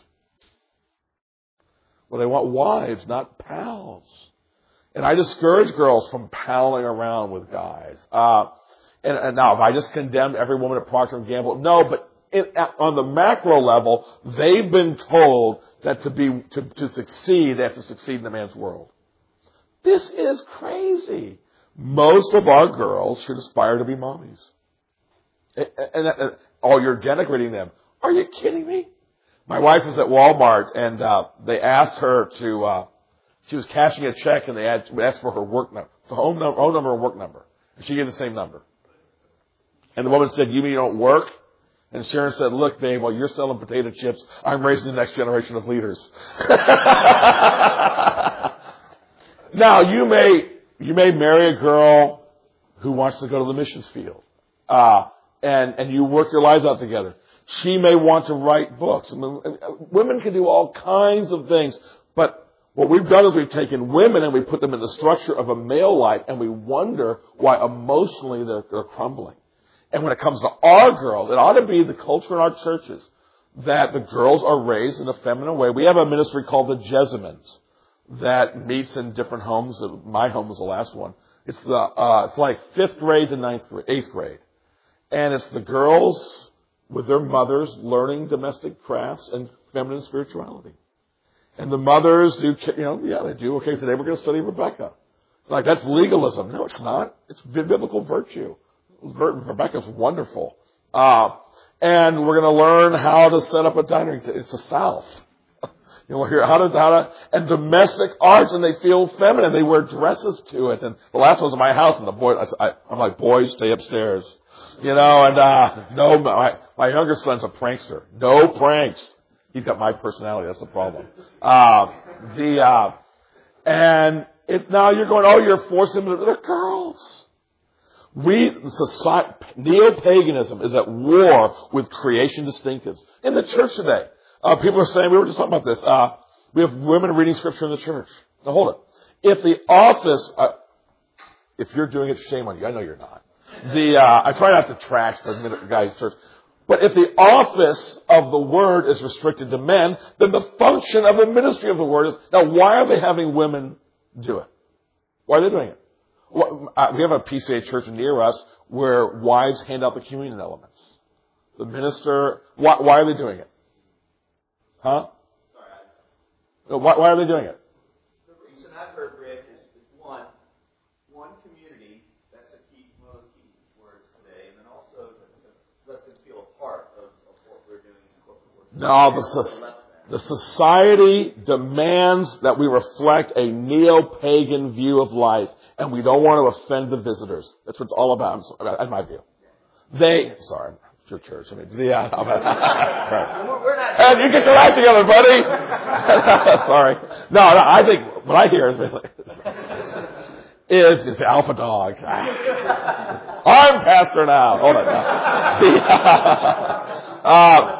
Well, they want wives, not pals. And I discourage girls from palling around with guys. And now, if I just condemned every woman at Procter & Gamble, no, but on the macro level, they've been told that to succeed, they have to succeed in the man's world. This is crazy. Most of our girls should aspire to be mommies. And you're denigrating them. Are you kidding me? My wife was at Walmart, and they asked her she was cashing a check, and they asked for her work number, home number and work number. And she gave the same number. And the woman said, you mean you don't work? And Sharon said, look, babe, while you're selling potato chips, I'm raising the next generation of leaders. Now, you may marry a girl who wants to go to the missions field. And you work your lives out together. She may want to write books. Women can do all kinds of things. But what we've done is we've taken women and we put them in the structure of a male life, and we wonder why emotionally they're crumbling. And when it comes to our girls, it ought to be the culture in our churches that the girls are raised in a feminine way. We have a ministry called the Jessamines that meets in different homes. My home was the last one. It's like 5th grade to 8th grade. And it's the girls with their mothers learning domestic crafts and feminine spirituality. And the mothers do, they do. Okay, today we're going to study Rebecca. Like, that's legalism. No, it's not. It's biblical virtue. Rebecca's wonderful. And we're going to learn how to set up a dining room. It's the South. We'll hear how to, and domestic arts, and they feel feminine. They wear dresses to it. And the last one was in my house, and the boys, I'm like, boys, stay upstairs. No, my younger son's a prankster. No pranks. He's got my personality. That's the problem. And if now you're going, oh, you're forcing them to, they're girls. Neo-paganism is at war with creation distinctives. In the church today, people are saying, we were just talking about this, we have women reading scripture in the church. Now hold it. If the office, if you're doing it, shame on you. I know you're not. I try not to trash the guys' church. But if the office of the word is restricted to men, then the function of the ministry of the word is, now why are they having women do it? Why are they doing it? We have a PCA church near us where wives hand out the communion elements. The minister, why are they doing it? Huh? Sorry. Why are they doing it? The reason I've heard, Rick, is one community, that's one of those key words today, and then also to let them feel a part of what we're doing in corporate work. No, the society demands that we reflect a neo-pagan view of life, and we don't want to offend the visitors. That's what it's all about, in my view. Sorry, it's your church. Right. We're not. And you get your life together, buddy. Sorry. No, I think what I hear is the alpha dog. I'm pastor now. Hold on.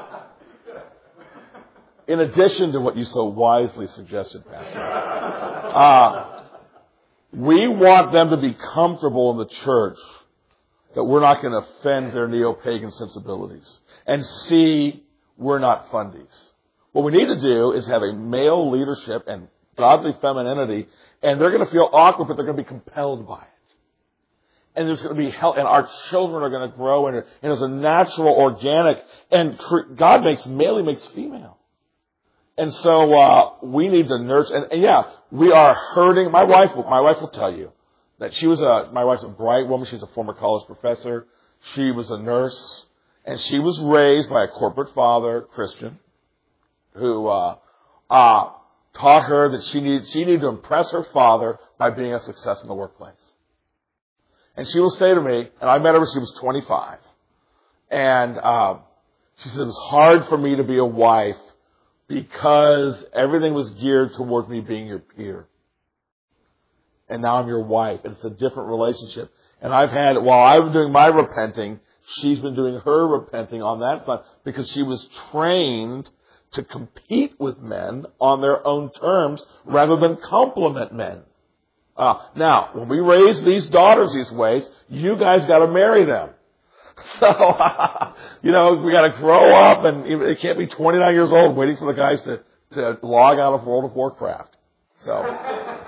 In addition to what you so wisely suggested, Pastor, we want them to be comfortable in the church that we're not going to offend their neo-pagan sensibilities and see we're not fundies. What we need to do is have a male leadership and godly femininity, and they're going to feel awkward, but they're going to be compelled by it. And there's going to be help, and our children are going to grow, and it's a natural, organic, and God makes male, He makes female. And so, we need to nurture, and yeah, we are hurting. My wife will tell you that my wife's a bright woman. She's a former college professor. She was a nurse, and she was raised by a corporate father, Christian, who, taught her that she needed to impress her father by being a success in the workplace. And she will say to me, and I met her when she was 25, and, she said, it was hard for me to be a wife because everything was geared towards me being your peer. And now I'm your wife. And it's a different relationship. And while I was doing my repenting, she's been doing her repenting on that side because she was trained to compete with men on their own terms rather than compliment men. Now, when we raise these daughters these ways, you guys got to marry them. So, we got to grow up, and it can't be 29 years old waiting for the guys to log out of World of Warcraft. So, for a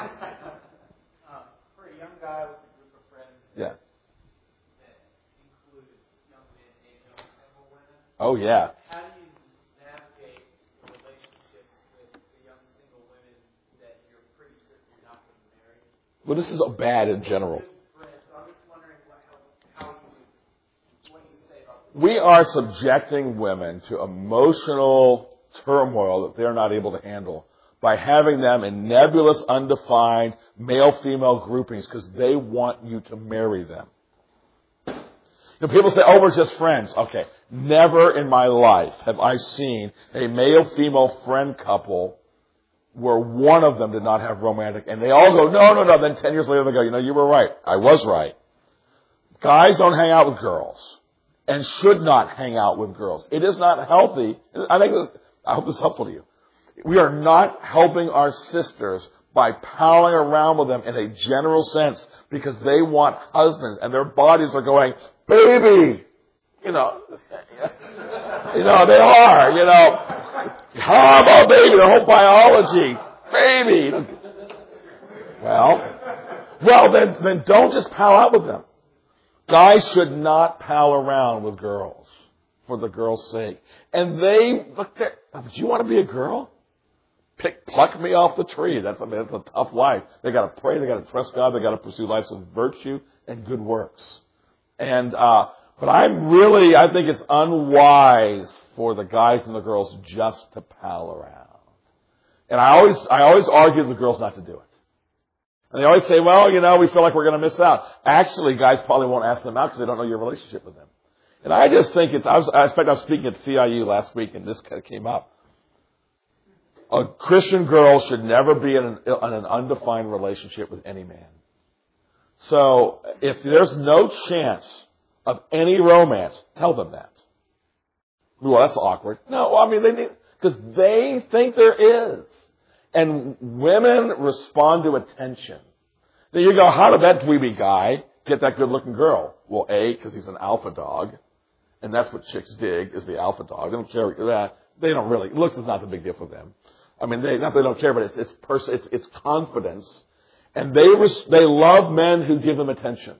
young guy with a group of friends yeah. that includes young men and young single women, Oh, yeah. how do you navigate the relationships with the young single women that you're pretty certain you're not going to marry? Well, this is bad in general. We are subjecting women to emotional turmoil that they're not able to handle by having them in nebulous, undefined male-female groupings because they want you to marry them. People say, oh, we're just friends. Okay. Never in my life have I seen a male-female friend couple where one of them did not have romantic, and they all go, no. Then 10 years later they go, you were right. I was right. Guys don't hang out with girls. And should not hang out with girls. It is not healthy. I hope this is helpful to you. We are not helping our sisters by palling around with them in a general sense because they want husbands and their bodies are going, baby! They are, How about baby? Their whole biology. Baby! Well, then don't just pal out with them. Guys should not pal around with girls for the girl's sake. And do you want to be a girl? pluck me off the tree. That's a tough life. They got to pray. They got to trust God. They got to pursue lives of virtue and good works. And but I think it's unwise for the guys and the girls just to pal around. And I always argue with the girls not to do it. And they always say, well, we feel like we're going to miss out. Actually, guys probably won't ask them out because they don't know your relationship with them. And I just think I was speaking at CIU last week, and this kind of came up. A Christian girl should never be in an undefined relationship with any man. So if there's no chance of any romance, tell them that. Well, that's awkward. No, because they think there is. And women respond to attention. Then you go, how did that dweeby guy get that good-looking girl? Well, A, because he's an alpha dog. And that's what chicks dig, is the alpha dog. They don't care that. They don't really. Looks is not the big deal for them. Not that they don't care, but it's confidence. And they love men who give them attention.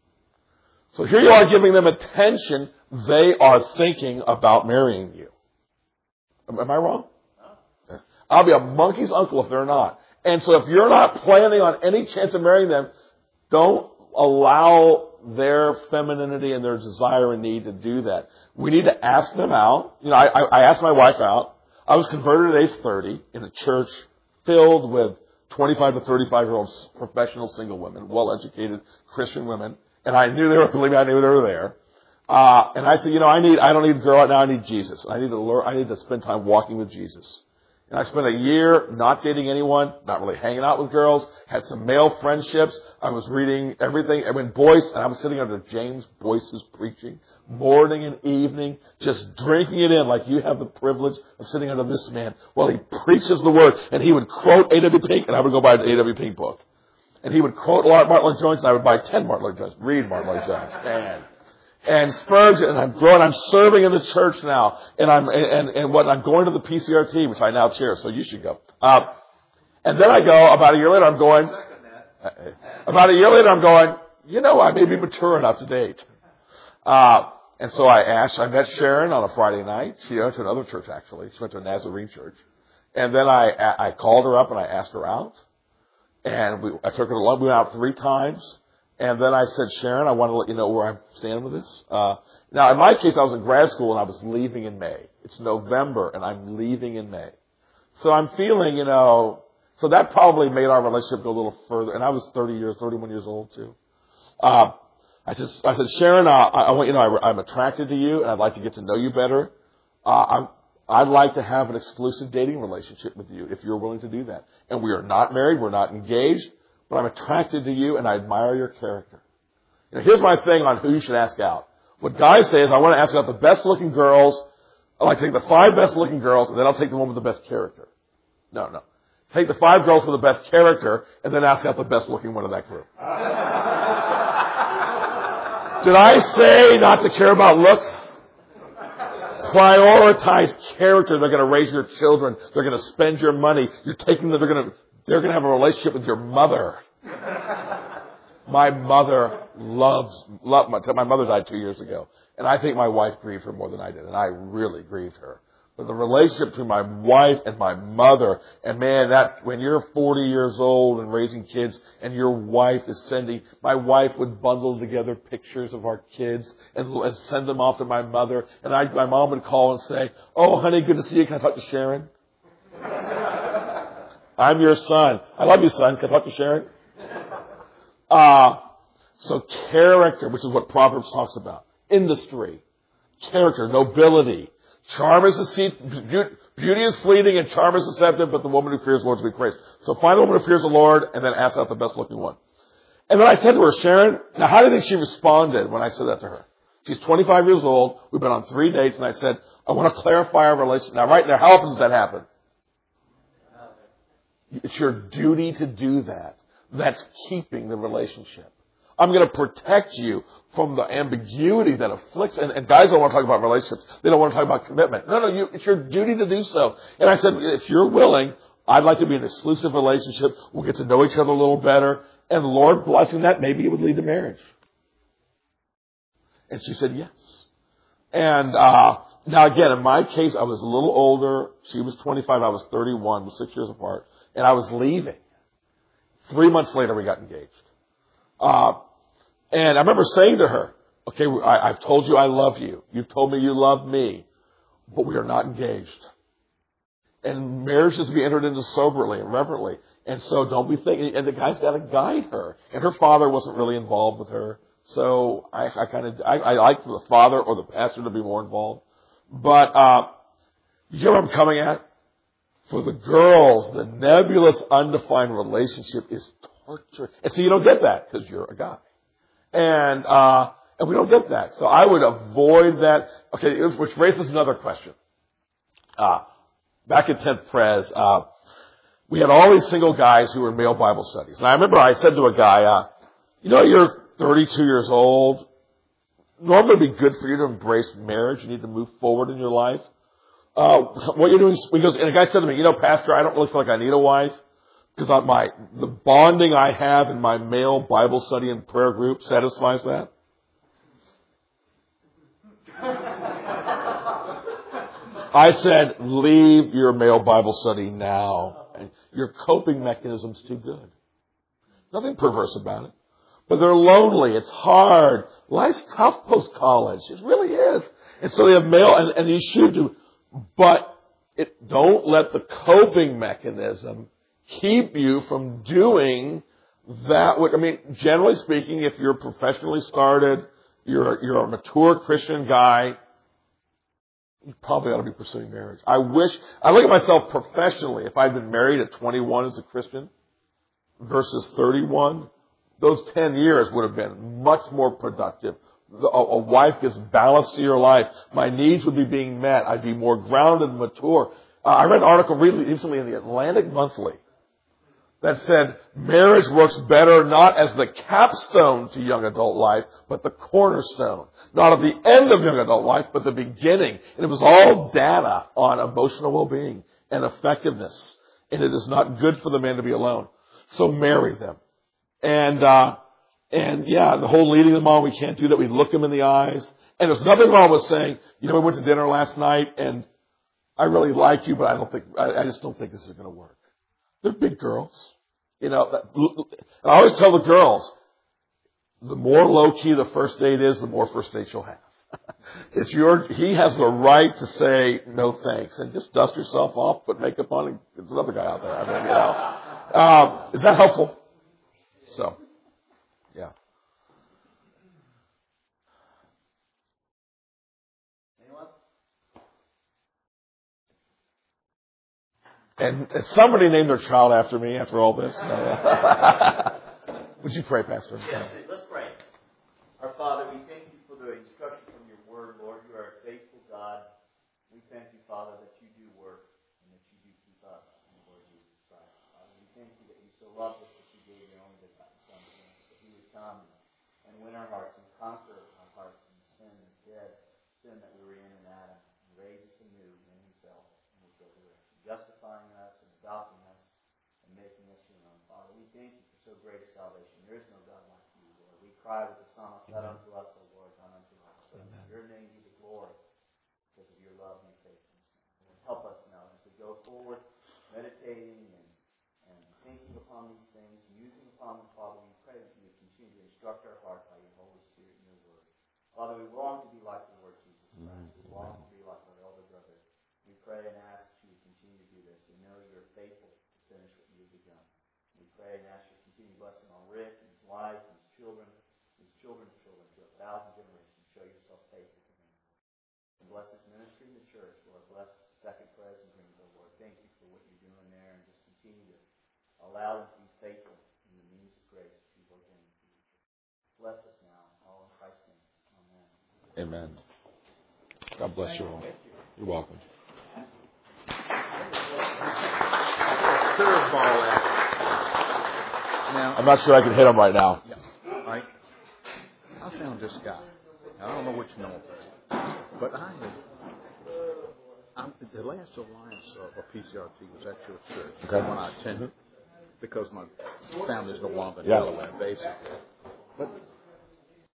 So here you are giving them attention. They are thinking about marrying you. Am I wrong? I'll be a monkey's uncle if they're not. And so if you're not planning on any chance of marrying them, don't allow their femininity and their desire and need to do that. We need to ask them out. I asked my wife out. I was converted at age 30 in a church filled with 25 to 35-year-old professional single women, well-educated Christian women. And I knew they were, believe me, I knew they were there. And I said, I don't need a girl right now. I need Jesus. I need to spend time walking with Jesus. And I spent a year not dating anyone, not really hanging out with girls, had some male friendships. I was reading everything. I mean, Boyce, and I was sitting under James Boyce's preaching morning and evening, just drinking it in like you have the privilege of sitting under this man while he preaches the word. And he would quote A.W. Pink, and I would go buy an A.W. Pink book. And he would quote Martin Lloyd Jones, and I would buy 10 Martin Lloyd Jones, read Martin Lloyd Jones. And Spurgeon, and I'm growing. I'm serving in the church now, and I'm going to the PCRT, which I now chair. So you should go. And then I go about a year later. I'm going. I may be mature enough to date. And so I met Sharon on a Friday night. She went to another church actually. She went to a Nazarene church, and then I called her up and I asked her out, and I took her to lunch. We went out 3 times. And then I said, Sharon, I want to let you know where I'm standing with this. Now, in my case, I was in grad school and I was leaving in May. It's November and I'm leaving in May. So I'm feeling, so that probably made our relationship go a little further. And I was 31 years old too. I said, Sharon, I want you to know I'm attracted to you and I'd like to get to know you better. I'd like to have an exclusive dating relationship with you if you're willing to do that. And we are not married. We're not engaged. But I'm attracted to you and I admire your character. Here's my thing on who you should ask out. What guys say is, I want to ask out the best looking girls. I like to take the 5 best looking girls and then I'll take the one with the best character. No. Take the 5 girls with the best character and then ask out the best looking one of that group. Did I say not to care about looks? Prioritize character. They're going to raise your children. They're going to spend your money. You're taking them. They're going to have a relationship with your mother. My mother my mother died 2 years ago. And I think my wife grieved her more than I did. And I really grieved her. But the relationship between my wife and my mother, and man, when you're 40 years old and raising kids and your wife is my wife would bundle together pictures of our kids and send them off to my mother. And my mom would call and say, oh, honey, good to see you. Can I talk to Sharon? I'm your son. I love you, son. Can I talk to Sharon? So character, which is what Proverbs talks about. Industry. Character. Nobility. Charm is deceitful. Beauty is fleeting and charm is deceptive, but the woman who fears the Lord is to be praised. So find a woman who fears the Lord and then ask out the best looking one. And then I said to her, Sharon, now how do you think she responded when I said that to her? She's 25 years old. We've been on 3 dates and I said, I want to clarify our relationship. Now right there, how often does that happen? It's your duty to do that. That's keeping the relationship. I'm going to protect you from the ambiguity that afflicts. And guys don't want to talk about relationships. They don't want to talk about commitment. No, it's your duty to do so. And I said, if you're willing, I'd like to be in an exclusive relationship. We'll get to know each other a little better. And the Lord blessing that, maybe it would lead to marriage. And she said yes. And Now again, in my case, I was a little older. She was 25. I was 31. We're 6 years apart. And I was leaving. 3 months later, we got engaged. And I remember saying to her, okay, I've told you I love you. You've told me you love me. But we are not engaged. And marriage is to be entered into soberly and reverently. And so don't be thinking, and the guy's got to guide her. And her father wasn't really involved with her. So I like the father or the pastor to be more involved. But, you know what I'm coming at? For the girls, the nebulous, undefined relationship is torture. And so you don't get that because you're a guy. And we don't get that. So I would avoid that. Okay, which raises another question. Back at 10th Pres, we had all these single guys who were in male Bible studies. And I remember I said to a guy, you're 32 years old. Normally it would be good for you to embrace marriage. You need to move forward in your life. What you're doing, and a guy said to me, Pastor, I don't really feel like I need a wife because the bonding I have in my male Bible study and prayer group satisfies that. I said, leave your male Bible study now. Your coping mechanism's too good. Nothing perverse about it. But they're lonely. It's hard. Life's tough post-college. It really is. And so they have male, and you should do. But don't let the coping mechanism keep you from doing that. Generally speaking, if you're professionally started, you're a mature Christian guy, you probably ought to be pursuing marriage. I look at myself professionally. If I'd been married at 21 as a Christian versus 31, those 10 years would have been much more productive. A wife gives balance to your life. My needs would be being met. I'd be more grounded and mature. I read an article recently in the Atlantic Monthly that said marriage works better not as the capstone to young adult life, but the cornerstone. Not at the end of young adult life, but the beginning. And it was all data on emotional well-being and effectiveness. And it is not good for the man to be alone. So marry them. And the whole leading them on, we can't do that. We look them in the eyes. And there's nothing wrong with saying, we went to dinner last night and I really like you, but I just don't think this is going to work. They're big girls. And I always tell the girls, the more low-key the first date is, the more first dates you'll have. He has the right to say no thanks and just dust yourself off, put makeup on, and there's another guy out there. Is that helpful? So, yeah. And somebody named their child after me after all this. Would you pray, Pastor? Yes, let's pray. Our Father, we thank you for the instruction from your word, Lord. You are a faithful God. We thank you, Father, that you do work and that you do keep us in the Lord Jesus Christ. Father, we thank you that you so loved us that you gave your only begotten Son to us, that he would come and win our hearts and conquer our hearts and sin and sin that we were in Adam, and raise us anew in himself in his resurrection, justifying us and adopting us and making us your own. Father, we thank you for so great a salvation. There is no God like you, Lord. We cry with the psalmist, not unto us, O Lord, not unto us. Amen. Your name be the glory because of your love and your faithfulness. Lord, help us now as we go forward, meditating and thinking upon these things, musing upon them, Father. We pray that you would continue to instruct our heart by your Holy Spirit and your word. Father, we long to be like the Lord Jesus Christ. We long to be like our elder brother. We pray and ask that you would continue to do this. We know you're faithful to finish what you have begun. We pray and ask you to continue blessing on Rick and his wife and his children's children to 1,000 generations. Show yourself faithful to him. And bless his ministry in the church, Lord. Bless Second Pres in Greenville, Lord. Thank you for what you're doing there, and just continue to allow them to be faithful in the means of grace that you've ordained for you. Bless us now, all in Christ's name. Amen. Amen. God bless you all. You're welcome. Curveball at you. Now, I'm not sure I can hit him right now. Yeah. Right. I found this guy. I don't know what you know about him, but the last alliance of PCRT was at your church when I attended, because my family's no longer in Delaware, basically. But